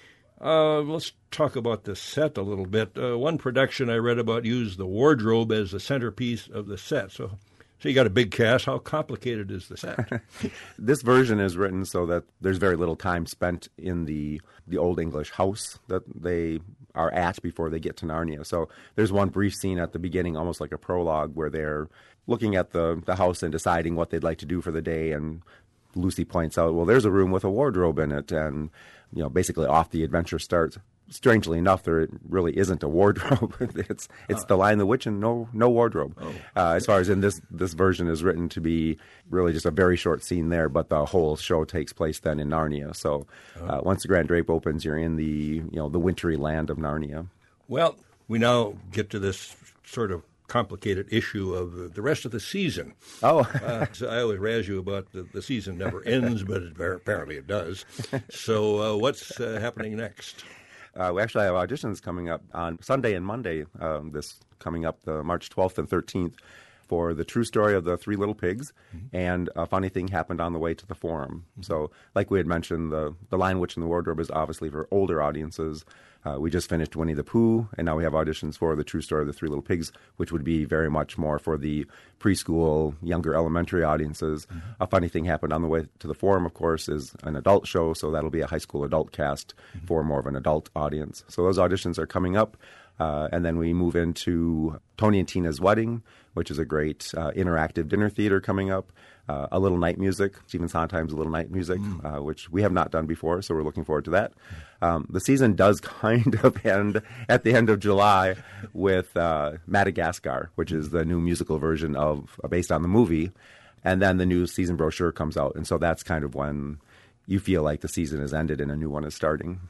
[SPEAKER 4] Uh, let's talk about the set a little bit. Uh, one production I read about used the wardrobe as the centerpiece of the set. So, so you got a big cast. How complicated is the set?
[SPEAKER 5] This version is written so that there's very little time spent in the the Old English house that they are at before they get to Narnia. So there's one brief scene at the beginning, almost like a prologue, where they're looking at the, the house and deciding what they'd like to do for the day. And Lucy points out, well, there's a room with a wardrobe in it. And, you know, basically off the adventure starts. Strangely enough, there really isn't a wardrobe. it's it's uh, the Lion, the Witch, and no no wardrobe. Oh. Uh, as far as in this this version is written to be really just a very short scene there, but the whole show takes place then in Narnia. So uh, once the Grand Drape opens, you're in the you know the wintry land of Narnia.
[SPEAKER 4] Well, we now get to this sort of complicated issue of the rest of the season.
[SPEAKER 5] Oh.
[SPEAKER 4] uh, so I always razz you about the, the season never ends, but it, apparently it does. So uh, what's uh, happening next?
[SPEAKER 5] Uh, we actually have auditions coming up on Sunday and Monday, um, this coming up the March twelfth and thirteenth, for the true story of the Three Little Pigs, mm-hmm. and a funny thing happened on the way to the forum. Mm-hmm. So, like we had mentioned, the, the Lion, Witch, and the Wardrobe is obviously for older audiences. Uh, we just finished Winnie the Pooh, and now we have auditions for the true story of the Three Little Pigs, which would be very much more for the preschool, younger elementary audiences. Mm-hmm. A funny thing happened on the way to the forum, of course, is an adult show, so that'll be a high school adult cast mm-hmm. for more of an adult audience. So those auditions are coming up. Uh, and then we move into Tony and Tina's Wedding, which is a great uh, interactive dinner theater coming up. Uh, a little night music, Stephen Sondheim's A Little Night Music, mm. uh, which we have not done before, so we're looking forward to that. Um, the season does kind of end at the end of July with uh, Madagascar, which is the new musical version of uh, based on the movie. And then the new season brochure comes out, and so that's kind of when you feel like the season has ended and a new one is starting.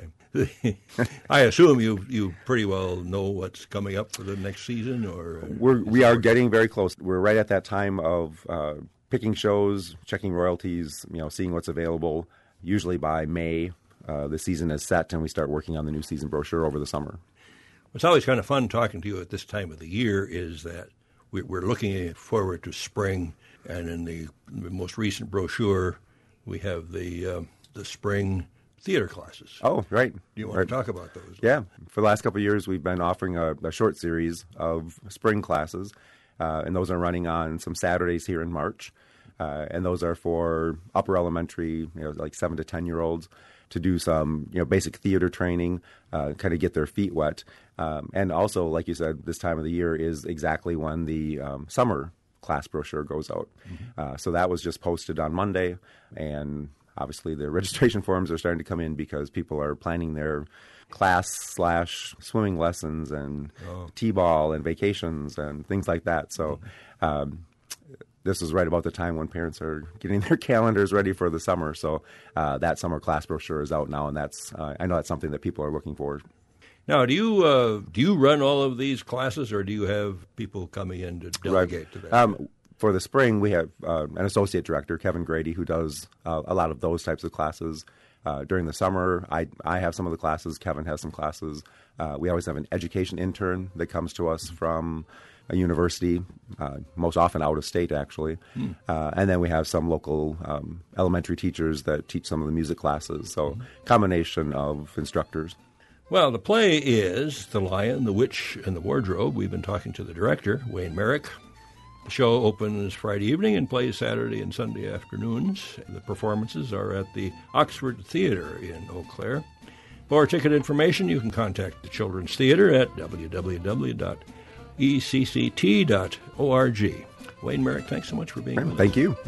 [SPEAKER 4] Okay. I assume you you pretty well know what's coming up for the next season, or
[SPEAKER 5] we're we are getting very close. We're right at that time of uh, picking shows, checking royalties, you know, seeing what's available. Usually by May, uh, the season is set, and we start working on the new season brochure over the summer.
[SPEAKER 4] What's always kind of fun talking to you at this time of the year is that we're looking forward to spring, and in the most recent brochure, we have the uh, the spring theater classes.
[SPEAKER 5] Oh, right.
[SPEAKER 4] Do you want
[SPEAKER 5] right.
[SPEAKER 4] to talk about those?
[SPEAKER 5] Yeah. For the last couple of years, we've been offering a, a short series of spring classes, uh, and those are running on some Saturdays here in March. Uh, and those are for upper elementary, you know, like seven to ten-year-olds to do some, you know, basic theater training, uh, kind of get their feet wet. Um, and also, like you said, this time of the year is exactly when the um, summer class brochure goes out. Mm-hmm. Uh, so that was just posted on Monday, and obviously the registration forms are starting to come in because people are planning their class slash swimming lessons and oh. t-ball and vacations and things like that. So mm-hmm. um, this is right about the time when parents are getting their calendars ready for the summer. So uh, that summer class brochure is out now, and that's uh, I know that's something that people are looking for.
[SPEAKER 4] Now, do you uh, do you run all of these classes, or do you have people coming in to delegate
[SPEAKER 5] right.
[SPEAKER 4] to that?
[SPEAKER 5] Um, for the spring, we have uh, an associate director, Kevin Grady, who does uh, a lot of those types of classes. Uh, during the summer, I I have some of the classes. Kevin has some classes. Uh, we always have an education intern that comes to us from a university, uh, most often out of state, actually. Hmm. Uh, and then we have some local um, elementary teachers that teach some of the music classes. So hmm. combination of instructors.
[SPEAKER 4] Well, the play is The Lion, the Witch, and the Wardrobe. We've been talking to the director, Wayne Merrick. The show opens Friday evening and plays Saturday and Sunday afternoons. The performances are at the Oxford Theater in Eau Claire. For ticket information, you can contact the Children's Theater at w w w dot e c c t dot org. Wayne Merrick, thanks so much for being with us.
[SPEAKER 5] Thank you.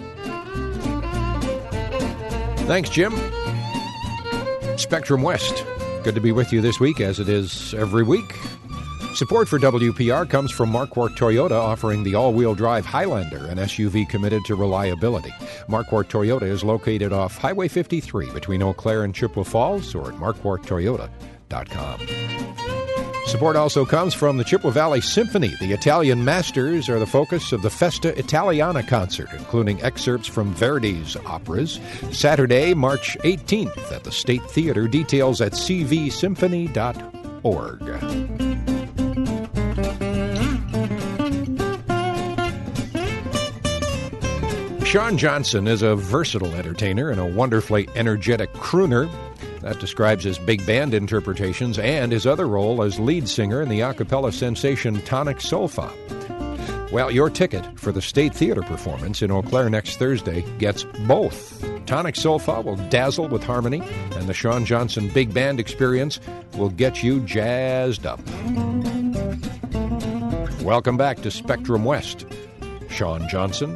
[SPEAKER 1] Thanks, Jim. Spectrum West. Good to be with you this week, as it is every week. Support for W P R comes from Marquardt Toyota, offering the all-wheel drive Highlander, an S U V committed to reliability. Marquardt Toyota is located off Highway fifty-three between Eau Claire and Chippewa Falls, or at marquardt toyota dot com. Support also comes from the Chippewa Valley Symphony. The Italian masters are the focus of the Festa Italiana concert, including excerpts from Verdi's operas. Saturday, March eighteenth at the State Theater. Details at c v symphony dot org. Sean Johnson is a versatile entertainer and a wonderfully energetic crooner. That describes his big band interpretations and his other role as lead singer in the a cappella sensation Tonic Solfa. Well, your ticket for the State Theater performance in Eau Claire next Thursday gets both. Tonic Solfa will dazzle with harmony, and the Sean Johnson Big Band experience will get you jazzed up. Welcome back to Spectrum West. Sean Johnson.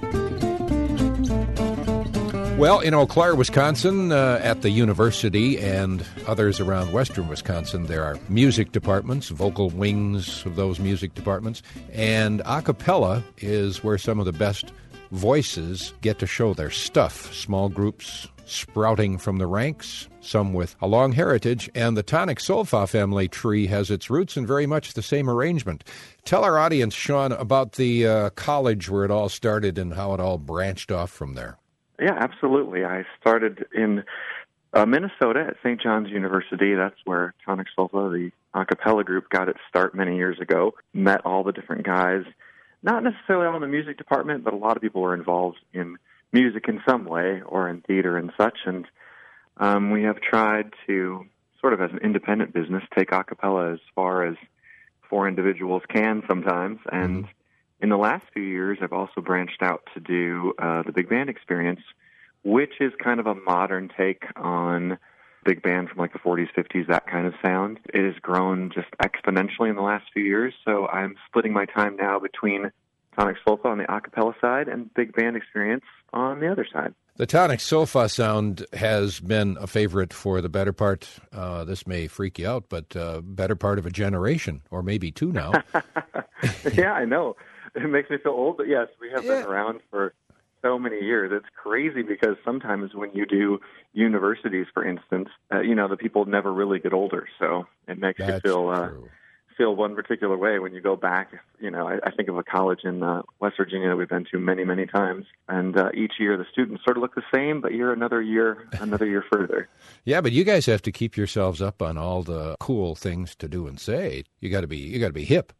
[SPEAKER 1] Well, in Eau Claire, Wisconsin, uh, at the university and others around western Wisconsin, there are music departments, vocal wings of those music departments, and a cappella is where some of the best voices get to show their stuff. Small groups sprouting from the ranks, some with a long heritage, and the Tonic Solfa family tree has its roots in very much the same arrangement. Tell our audience, Sean, about the uh, college where it all started and how it all branched off from there.
[SPEAKER 6] Yeah, absolutely. I started in uh, Minnesota at Saint John's University. That's where Tonic Solfa, the a cappella group, got its start many years ago. Met all the different guys, not necessarily all in the music department, but a lot of people were involved in music in some way or in theater and such. And um, we have tried to, sort of as an independent business, take a cappella as far as four individuals can sometimes. And mm-hmm. in the last few years, I've also branched out to do uh, the big band experience, which is kind of a modern take on big band from like the forties, fifties, that kind of sound. It has grown just exponentially in the last few years, so I'm splitting my time now between Tonic Solfa on the a cappella side and big band experience on the other side.
[SPEAKER 1] The Tonic Solfa sound has been a favorite for the better part, uh, this may freak you out, but uh, better part of a generation, or maybe two now.
[SPEAKER 6] Yeah, I know. It makes me feel old, but yes, we have yeah. been around for so many years. It's crazy because sometimes when you do universities, for instance, uh, you know, the people never really get older. So it makes
[SPEAKER 1] That's
[SPEAKER 6] you feel uh,
[SPEAKER 1] true.
[SPEAKER 6] feel one particular way when you go back. You know, I, I think of a college in uh, West Virginia that we've been to many, many times. And uh, each year the students sort of look the same, but you're another year, another year further.
[SPEAKER 1] Yeah, but you guys have to keep yourselves up on all the cool things to do and say. You got to be you got to be hip.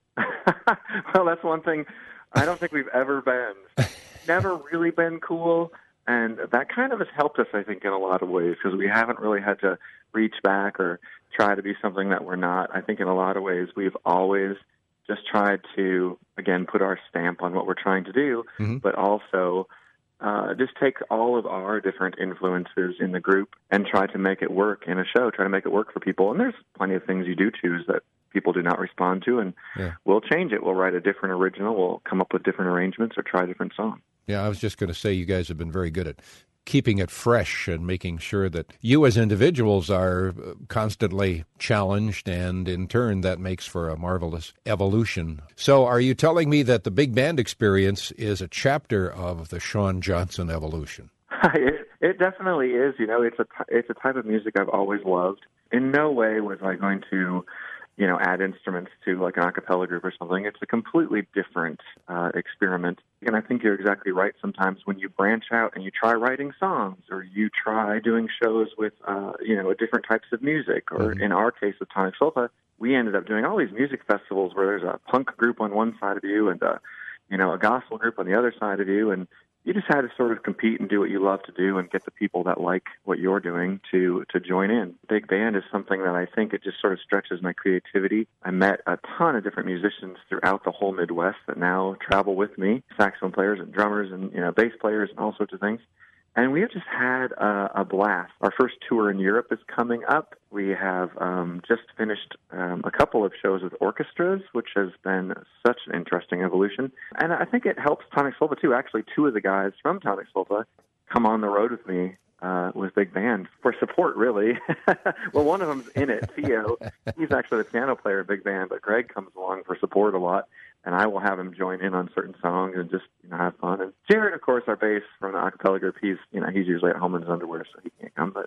[SPEAKER 6] Well, that's one thing I don't think we've ever been. Never really been cool, and that kind of has helped us, I think, in a lot of ways, because we haven't really had to reach back or try to be something that we're not. I think in a lot of ways we've always just tried to, again, put our stamp on what we're trying to do,
[SPEAKER 1] Mm-hmm.
[SPEAKER 6] but also uh, just take all of our different influences in the group and try to make it work in a show, try to make it work for people. And there's plenty of things you do choose that people do not respond to, and
[SPEAKER 1] Yeah.
[SPEAKER 6] we'll change it. We'll write a different original. We'll come up with different arrangements or try different songs.
[SPEAKER 1] Yeah, I was just going to say you guys have been very good at keeping it fresh and making sure that you as individuals are constantly challenged, and in turn that makes for a marvelous evolution. So are you telling me that the big band experience is a chapter of the Shawn Johnson evolution?
[SPEAKER 6] it, it definitely is. You know, it's a it's a type of music I've always loved. In no way was I going to, you know, add instruments to like an a cappella group or something. It's a completely different uh, experiment. And I think you're exactly right. Sometimes when you branch out and you try writing songs, or you try doing shows with, uh, you know, different types of music, or
[SPEAKER 1] Mm-hmm.
[SPEAKER 6] in our case with Tonic Sofa, we ended up doing all these music festivals where there's a punk group on one side of you and, a, you know, a gospel group on the other side of you. And you just had to sort of compete and do what you love to do and get the people that like what you're doing to to join in. Big band is something that I think it just sort of stretches my creativity. I met a ton of different musicians throughout the whole Midwest that now travel with me, saxophone players and drummers and, you know, bass players and all sorts of things. And we have just had a, a blast. Our first tour in Europe is coming up. We have um, just finished um, a couple of shows with orchestras, which has been such an interesting evolution. And I think it helps Tonic Sofa, too. Actually, two of the guys from Tonic Sofa come on the road with me uh, with big band for support, really. Well, one of them's in it, Theo. He's actually the piano player of big band, but Greg comes along for support a lot. And I will have him join in on certain songs and just, you know, have fun. And Jared, of course, our bass from the a cappella group, he's, you know, he's usually at home in his underwear, so he can't come.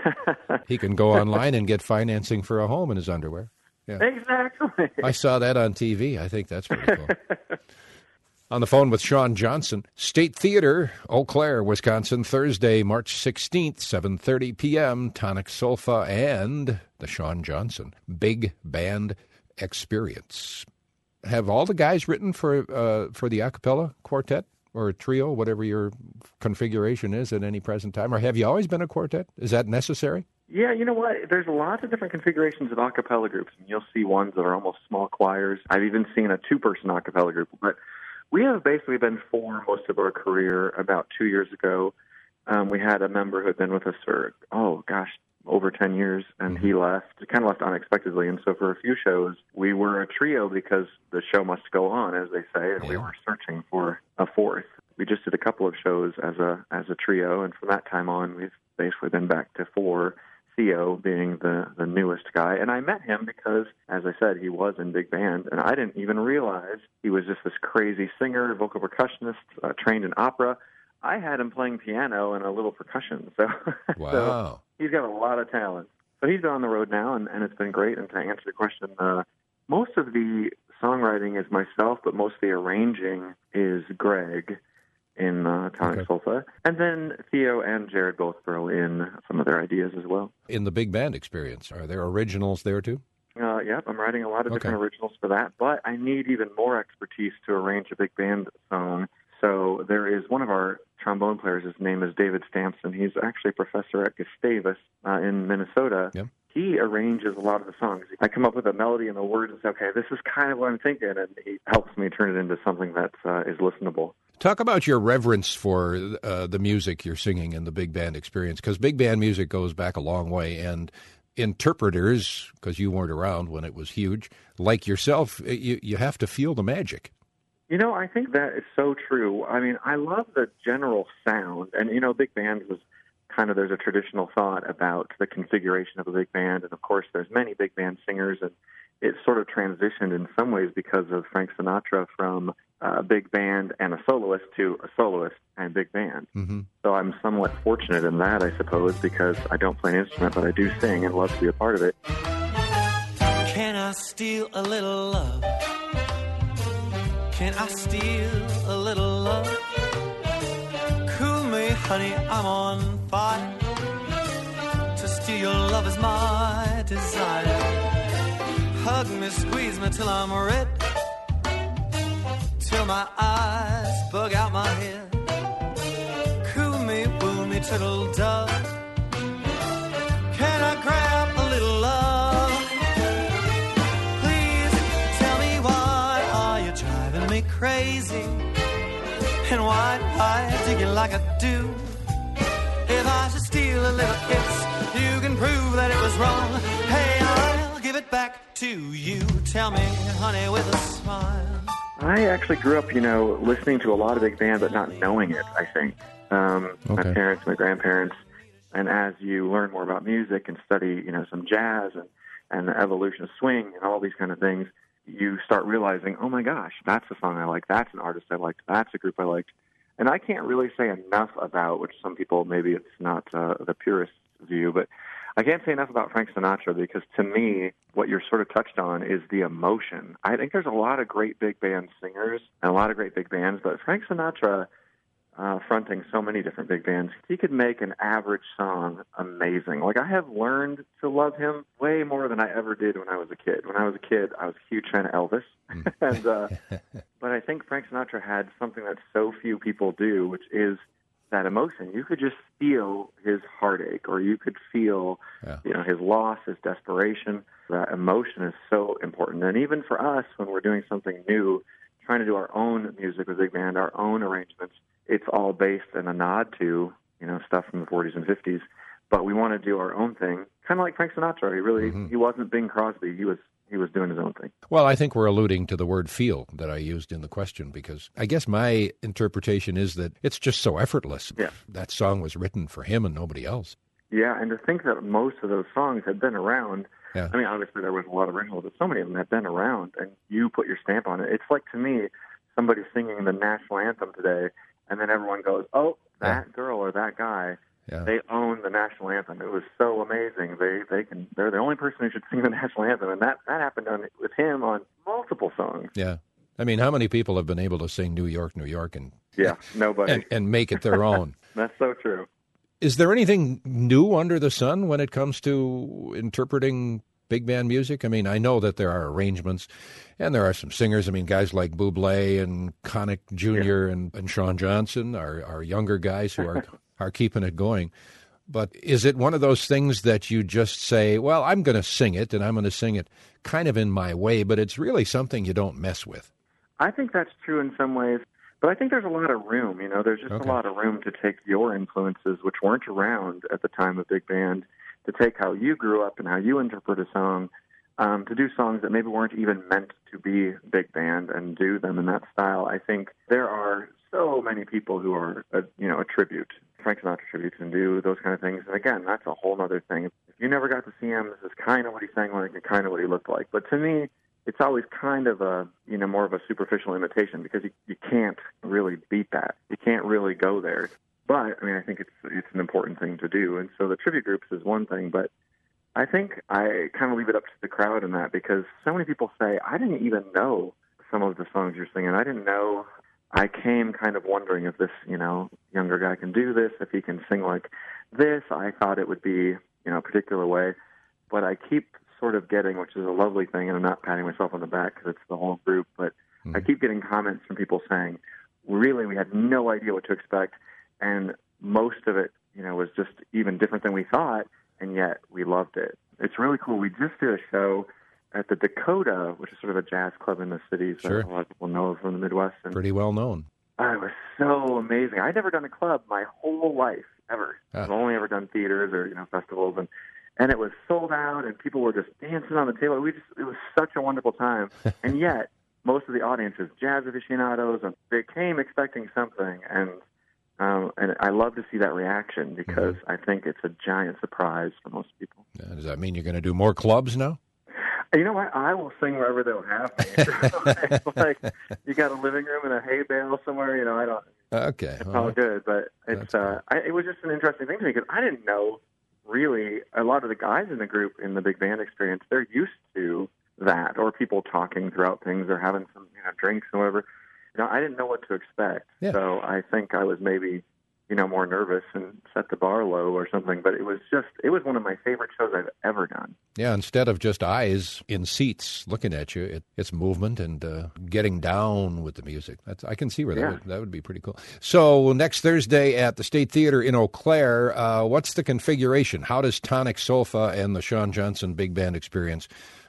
[SPEAKER 6] But
[SPEAKER 1] He can go online and get financing for a home in his underwear. Yeah.
[SPEAKER 6] Exactly.
[SPEAKER 1] I saw that on T V. I think that's pretty cool. On the phone with Shawn Johnson, State Theater, Eau Claire, Wisconsin, Thursday, March sixteenth, seven thirty p.m., Tonic Sofa and the Shawn Johnson Big Band Experience. Have all the guys written for uh, for the a cappella quartet or trio, whatever your configuration is at any present time? Or have you always been a quartet? Is that necessary?
[SPEAKER 6] Yeah, you know what? There's lots of different configurations of a cappella groups, and you'll see ones that are almost small choirs. I've even seen a two-person a cappella group. But we have basically been four most of our career. About two years ago, um, we had a member who had been with us for, oh, gosh, over ten years, and he left. He kind of left unexpectedly, and so for a few shows, we were a trio because the show must go on, as they say, and we were searching for a fourth. We just did a couple of shows as a as a trio, and from that time on, we've basically been back to four, Theo being the, the newest guy. And I met him because, as I said, he was in big band, and I didn't even realize he was just this crazy singer, vocal percussionist, uh, trained in opera. I had him playing piano and a little percussion, so,
[SPEAKER 1] Wow.
[SPEAKER 6] so he's got a lot of talent. So he's been on the road now, and, and it's been great. And to answer your question, uh, most of the songwriting is myself, but most of the arranging is Greg in uh, Tonic
[SPEAKER 1] Okay.
[SPEAKER 6] Sofa. And then Theo and Jared both throw in some of their ideas as well.
[SPEAKER 1] In the big band experience, are there originals there too?
[SPEAKER 6] Uh, yep, I'm writing a lot of
[SPEAKER 1] Okay.
[SPEAKER 6] different originals for that, but I need even more expertise to arrange a big band song. So there is one of our trombone players, his name is David Stampson. He's actually a professor at Gustavus uh, in Minnesota.
[SPEAKER 1] Yep.
[SPEAKER 6] He arranges a lot of the songs. I come up with a melody and the words and say, okay, this is kind of what I'm thinking, and he helps me turn it into something that uh, is listenable.
[SPEAKER 1] Talk about your reverence for uh, the music you're singing in the big band experience, because big band music goes back a long way, and interpreters, because you weren't around when it was huge, like yourself, you, you have to feel the magic.
[SPEAKER 6] You know, I think that is so true. I mean, I love the general sound. And, you know, big bands was kind of, there's a traditional thought about the configuration of a big band. And, of course, there's many big band singers and, it sort of transitioned in some ways because of Frank Sinatra from a big band and a soloist to a soloist and big band.
[SPEAKER 2] Mm-hmm.
[SPEAKER 6] So I'm somewhat fortunate in that, I suppose, because I don't play an instrument, but I do sing and love to be a part of it.
[SPEAKER 7] Can I steal a little love? Can I steal a little love? Cool me, honey, I'm on fire. To steal your love is my desire. Hug me, squeeze me till I'm red, till my eyes bug out my head. Cool me, woo me, turtle dove. Can I grab a little love? Please tell me, why are you driving me crazy? And why, why do you like I do? If I should steal a little kiss, you can prove that it was wrong. Hey, I'll give it back to you. Tell me, honey, with a smile.
[SPEAKER 6] I actually grew up, you know, listening to a lot of big band, but not knowing it, I think. Um,
[SPEAKER 2] Okay.
[SPEAKER 6] My parents, my grandparents, and as you learn more about music and study, you know, some jazz and, and the evolution of swing and all these kind of things, you start realizing, oh my gosh, that's a song I like, that's an artist I liked, that's a group I liked. And I can't really say enough about, which some people, maybe it's not uh, the purest view, but I can't say enough about Frank Sinatra because to me, what you're sort of touched on is the emotion. I think there's a lot of great big band singers and a lot of great big bands, but Frank Sinatra, uh, fronting so many different big bands, he could make an average song amazing. Like, I have learned to love him way more than I ever did when I was a kid. When I was a kid, I was a huge fan of Elvis. and uh, But I think Frank Sinatra had something that so few people do, which is that emotion. You could just feel his heartache, or you could feel,
[SPEAKER 2] Yeah.
[SPEAKER 6] you know, his loss, his desperation. That emotion is so important. And even for us, when we're doing something new, trying to do our own music with big band, our own arrangements, it's all based in a nod to, you know, stuff from the forties and fifties. But we want to do our own thing, kind of like Frank Sinatra. He really,
[SPEAKER 2] Mm-hmm.
[SPEAKER 6] he wasn't Bing Crosby. He was he was doing his own thing.
[SPEAKER 1] Well, I think we're alluding to the word feel that I used in the question, because I guess my interpretation is that it's just so effortless.
[SPEAKER 6] Yeah.
[SPEAKER 1] That song was written for him and nobody else.
[SPEAKER 6] Yeah, and to think that most of those songs had been around.
[SPEAKER 1] Yeah.
[SPEAKER 6] I mean, obviously there was a lot of originals, but so many of them had been around, and you put your stamp on it. It's like, to me, somebody singing the national anthem today, and then everyone goes, oh, that
[SPEAKER 1] Yeah.
[SPEAKER 6] girl or that guy,
[SPEAKER 1] Yeah.
[SPEAKER 6] they own the national anthem. It was so amazing. They they can they're the only person who should sing the national anthem, and that that happened on, with him on multiple songs.
[SPEAKER 1] Yeah. I mean, how many people have been able to sing New York, New York and
[SPEAKER 6] Yeah, nobody.
[SPEAKER 1] and, and make it their own?
[SPEAKER 6] That's so true.
[SPEAKER 1] Is there anything new under the sun when it comes to interpreting big band music? I mean, I know that there are arrangements, and there are some singers. I mean, guys like Bublé and Connick Junior
[SPEAKER 6] Yeah.
[SPEAKER 1] and, and Sean Johnson are, are younger guys who are are keeping it going. But is it one of those things that you just say, well, I'm going to sing it, and I'm going to sing it kind of in my way, but it's really something you don't mess with?
[SPEAKER 6] I think that's true in some ways, but I think there's a lot of room. You know, there's just
[SPEAKER 1] Okay.
[SPEAKER 6] a lot of room to take your influences, which weren't around at the time of big band, to take how you grew up and how you interpret a song, um, to do songs that maybe weren't even meant to be big band and do them in that style. I think there are so many people who are, a, you know, a tribute, Frank Sinatra tributes, and do those kind of things. And again, that's a whole other thing. If you never got to see him, this is kind of what he sang like and kind of what he looked like. But to me, it's always kind of a, you know, more of a superficial imitation, because you, you can't really beat that. You can't really go there. But, I mean, I think it's it's an important thing to do. And so the tribute groups is one thing, but I think I kind of leave it up to the crowd in that, because so many people say, I didn't even know some of the songs you're singing. I didn't know. I came kind of wondering if this, you know, younger guy can do this, if he can sing like this. I thought it would be, you know, a particular way. But I keep sort of getting, which is a lovely thing, and I'm not patting myself on the back because it's the whole group, but mm-hmm. I keep getting comments from people saying, really, we had no idea what to expect, and most of it, you know, was just even different than we thought, and yet we loved it. It's really cool. We just did a show at the Dakota, which is sort of a jazz club in the city, so
[SPEAKER 1] Sure.
[SPEAKER 6] a lot of people know from the Midwest. And
[SPEAKER 1] Pretty well known.
[SPEAKER 6] it was so amazing. I'd never done a club my whole life, ever.
[SPEAKER 1] Ah.
[SPEAKER 6] I've only ever done theaters or, you know, festivals, and and it was sold out, and people were just dancing on the table. We just it was such a wonderful time, and yet most of the audience is jazz aficionados, and they came expecting something, and um, and I love to see that reaction, because
[SPEAKER 1] Mm-hmm.
[SPEAKER 6] I think it's a giant surprise for most people.
[SPEAKER 1] Uh, Does that mean you're going to do more clubs now?
[SPEAKER 6] You know what? I will sing wherever they'll have me. It's like you got a living room and a hay bale somewhere. You know, I don't.
[SPEAKER 1] Okay,
[SPEAKER 6] it's
[SPEAKER 1] all
[SPEAKER 6] all
[SPEAKER 1] right.
[SPEAKER 6] good, but it's uh, I, it was just an interesting thing to me because I didn't know really a lot of the guys in the group in the big band experience. They're used to that, or people talking throughout things, or having some you know drinks or whatever. You know, I didn't know what to expect,
[SPEAKER 1] Yeah.
[SPEAKER 6] so I think I was maybe. you know, more nervous and set the bar low or something. But it was just, it was one of my favorite shows I've ever done.
[SPEAKER 1] Yeah, instead of just eyes in seats looking at you, it, it's movement and uh, getting down with the music. That's, I can see where that,
[SPEAKER 6] Yeah.
[SPEAKER 1] would, that would be pretty cool. So next Thursday at the State Theater in Eau Claire, uh, what's the configuration? How does Tonic Sofa and the Sean Johnson Big Band experience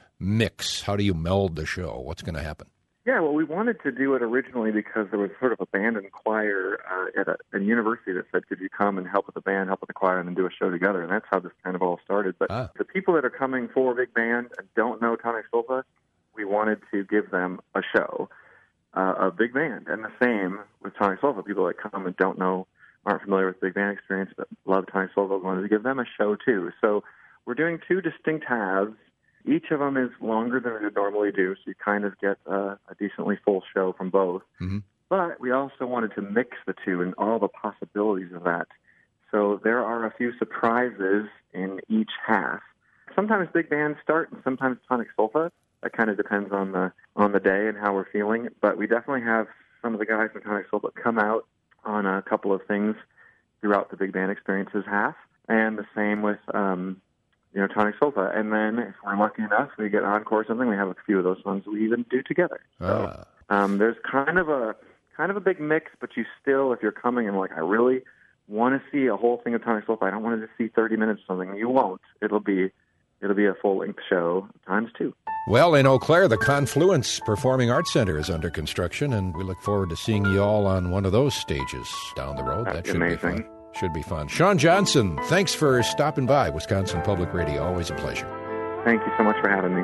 [SPEAKER 1] mix? How do you meld the show? What's going to happen?
[SPEAKER 6] Yeah, well, we wanted to do it originally because there was sort of a band and choir uh, at a, a university that said, could you come and help with the band, help with the choir, and then do a show together? And that's how this kind of all started. But
[SPEAKER 1] Ah.
[SPEAKER 6] the people that are coming for Big Band and don't know Tonic Sofa, we wanted to give them a show uh, of Big Band. And the same with Tonic Sofa. People that come and don't know, aren't familiar with the Big Band experience, but love Tonic Sofa, we wanted to give them a show too. So we're doing two distinct halves. Each of them is longer than we would normally do, so you kind of get uh, a decently full show from both.
[SPEAKER 1] Mm-hmm.
[SPEAKER 6] But we also wanted to mix the two and all the possibilities of that. So there are a few surprises in each half. Sometimes big bands start, and sometimes Tonic Sofa. That kind of depends on the on the day and how we're feeling. But we definitely have some of the guys from Tonic Sofa come out on a couple of things throughout the big band experiences half, and the same with. Um, You know, Tonic Sofa. And then if we're lucky enough, we get encore or something, we have a few of those ones we even do together. So
[SPEAKER 1] Ah.
[SPEAKER 6] um, there's kind of a kind of a big mix, but you still, if you're coming and like, I really want to see a whole thing of Tonic Sofa, I don't want to just see thirty minutes or something. You won't. It'll be it'll be a full-length show times two.
[SPEAKER 1] Well, in Eau Claire, the Confluence Performing Arts Center is under construction, and we look forward to seeing you all on one of those stages down the road.
[SPEAKER 6] That'd
[SPEAKER 1] That
[SPEAKER 6] be
[SPEAKER 1] should be
[SPEAKER 6] amazing.
[SPEAKER 1] fun. Should be fun. Sean Johnson, thanks for stopping by Wisconsin Public Radio. Always a pleasure.
[SPEAKER 6] Thank you so much for having me.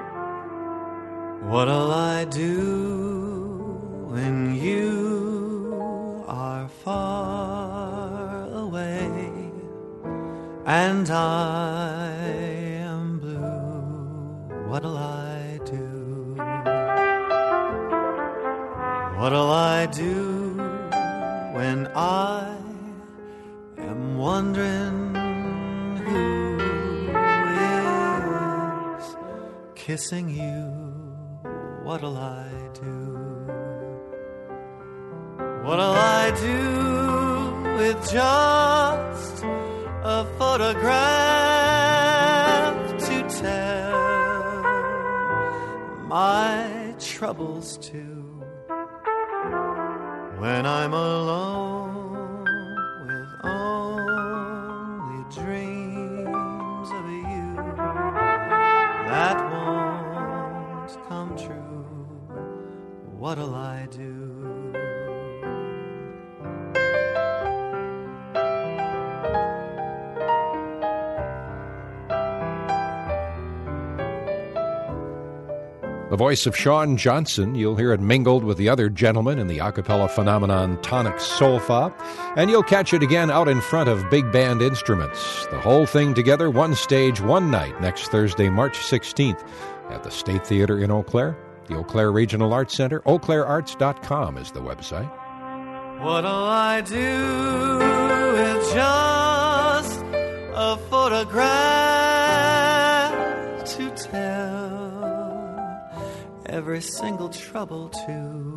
[SPEAKER 7] What'll I do when you are far away and I am blue? What'll I do? What'll I do when I am wondering who is kissing you? What'll I do? What'll I do with just a photograph to tell my troubles to when I'm alone with only dreams of you that won't come true? What'll I do?
[SPEAKER 1] The voice of Sean Johnson, you'll hear it mingled with the other gentlemen in the a cappella phenomenon Tonic Sofa, and you'll catch it again out in front of big band instruments. The whole thing together, one stage, one night, next Thursday, March sixteenth, at the State Theater in Eau Claire, the Eau Claire Regional Arts Center. eau claire arts dot com is the website.
[SPEAKER 7] What'll I do with just a photograph to tell every single trouble to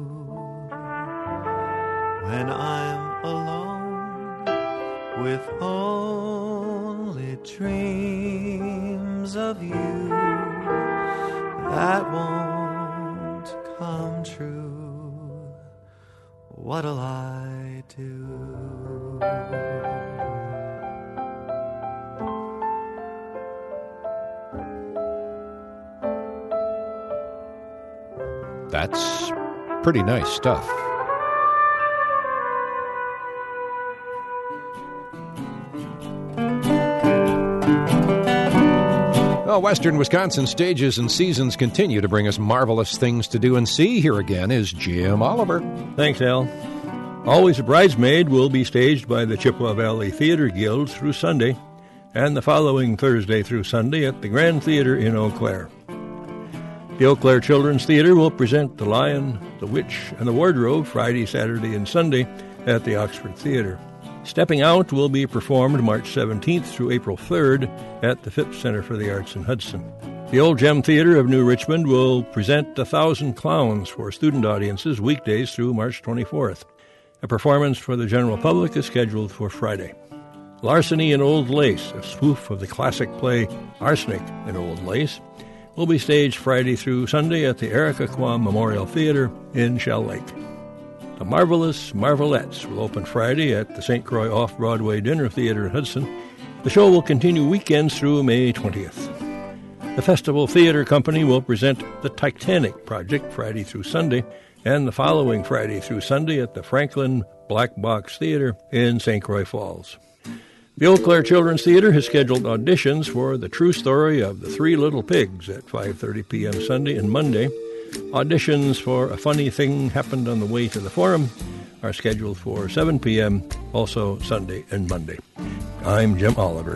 [SPEAKER 7] when I'm alone with only dreams of you that won't come true? What'll I do?
[SPEAKER 1] That's pretty nice stuff. Well, Western Wisconsin stages and seasons continue to bring us marvelous things to do and see. Here again is Jim Oliver.
[SPEAKER 4] Thanks, Al. Always a Bridesmaid will be staged by the Chippewa Valley Theater Guild through Sunday, and the following Thursday through Sunday at the Grand Theater in Eau Claire. The Eau Claire Children's Theatre will present The Lion, the Witch, and the Wardrobe Friday, Saturday, and Sunday at the Oxford Theatre. Stepping Out will be performed March seventeenth through April third at the Phipps Center for the Arts in Hudson. The Old Gem Theatre of New Richmond will present A Thousand Clowns for student audiences weekdays through March twenty-fourth. A performance for the general public is scheduled for Friday. Larceny in Old Lace, a spoof of the classic play Arsenic in Old Lace, will be staged Friday through Sunday at the Erica Quam Memorial Theatre in Shell Lake. The Marvelous Marvelettes will open Friday at the Saint Croix Off-Broadway Dinner Theatre in Hudson. The show will continue weekends through May twentieth. The Festival Theatre Company will present The Titanic Project Friday through Sunday, and the following Friday through Sunday at the Franklin Black Box Theatre in Saint Croix Falls. The Eau Claire Children's Theatre has scheduled auditions for The True Story of the Three Little Pigs at five thirty p.m. Sunday and Monday. Auditions for A Funny Thing Happened on the Way to the Forum are scheduled for seven p.m., also Sunday and Monday. I'm Jim Oliver.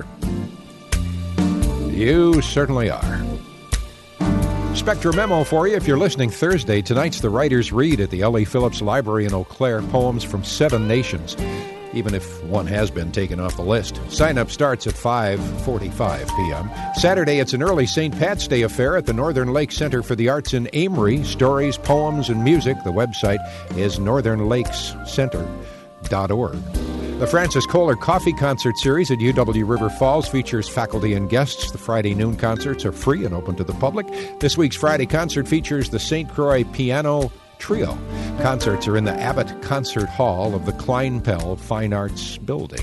[SPEAKER 1] You certainly are. Spectrum Memo for you if you're listening Thursday. Tonight's the Writer's Read at the L E. Phillips Library in Eau Claire. Poems from seven nations, even if one has been taken off the list. Sign-up starts at five forty-five p.m. Saturday, it's an early Saint Pat's Day affair at the Northern Lake Center for the Arts in Amory. Stories, poems, and music. The website is northern lakes center dot org. The Francis Kohler Coffee Concert Series at U W River Falls features faculty and guests. The Friday noon concerts are free and open to the public. This week's Friday concert features the Saint Croix Piano Trio. Concerts are in the Abbott Concert Hall of the Kleinpel Fine Arts Building.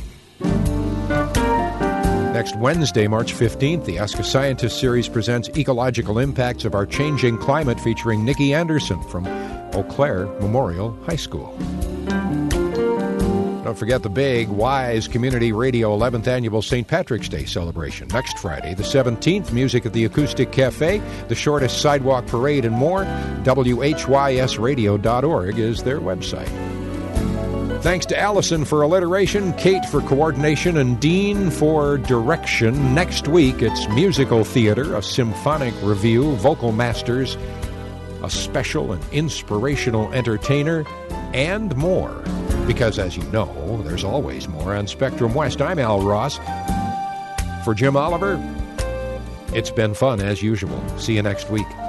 [SPEAKER 1] Next Wednesday, March fifteenth, the Ask a Scientist series presents Ecological Impacts of Our Changing Climate, featuring Nikki Anderson from Eau Claire Memorial High School. Don't forget the big WISE Community Radio eleventh Annual Saint Patrick's Day celebration next Friday, the seventeenth. Music at the Acoustic Cafe, the Shortest Sidewalk Parade, and more. W H Y S radio dot org is their website. Thanks to Allison for alliteration, Kate for coordination, and Dean for direction. Next week, it's musical theater, a symphonic review, vocal masters, a special and inspirational entertainer, and more. Because, as you know, there's always more on Spectrum West. I'm Al Ross. For Jim Oliver, it's been fun as usual. See you next week.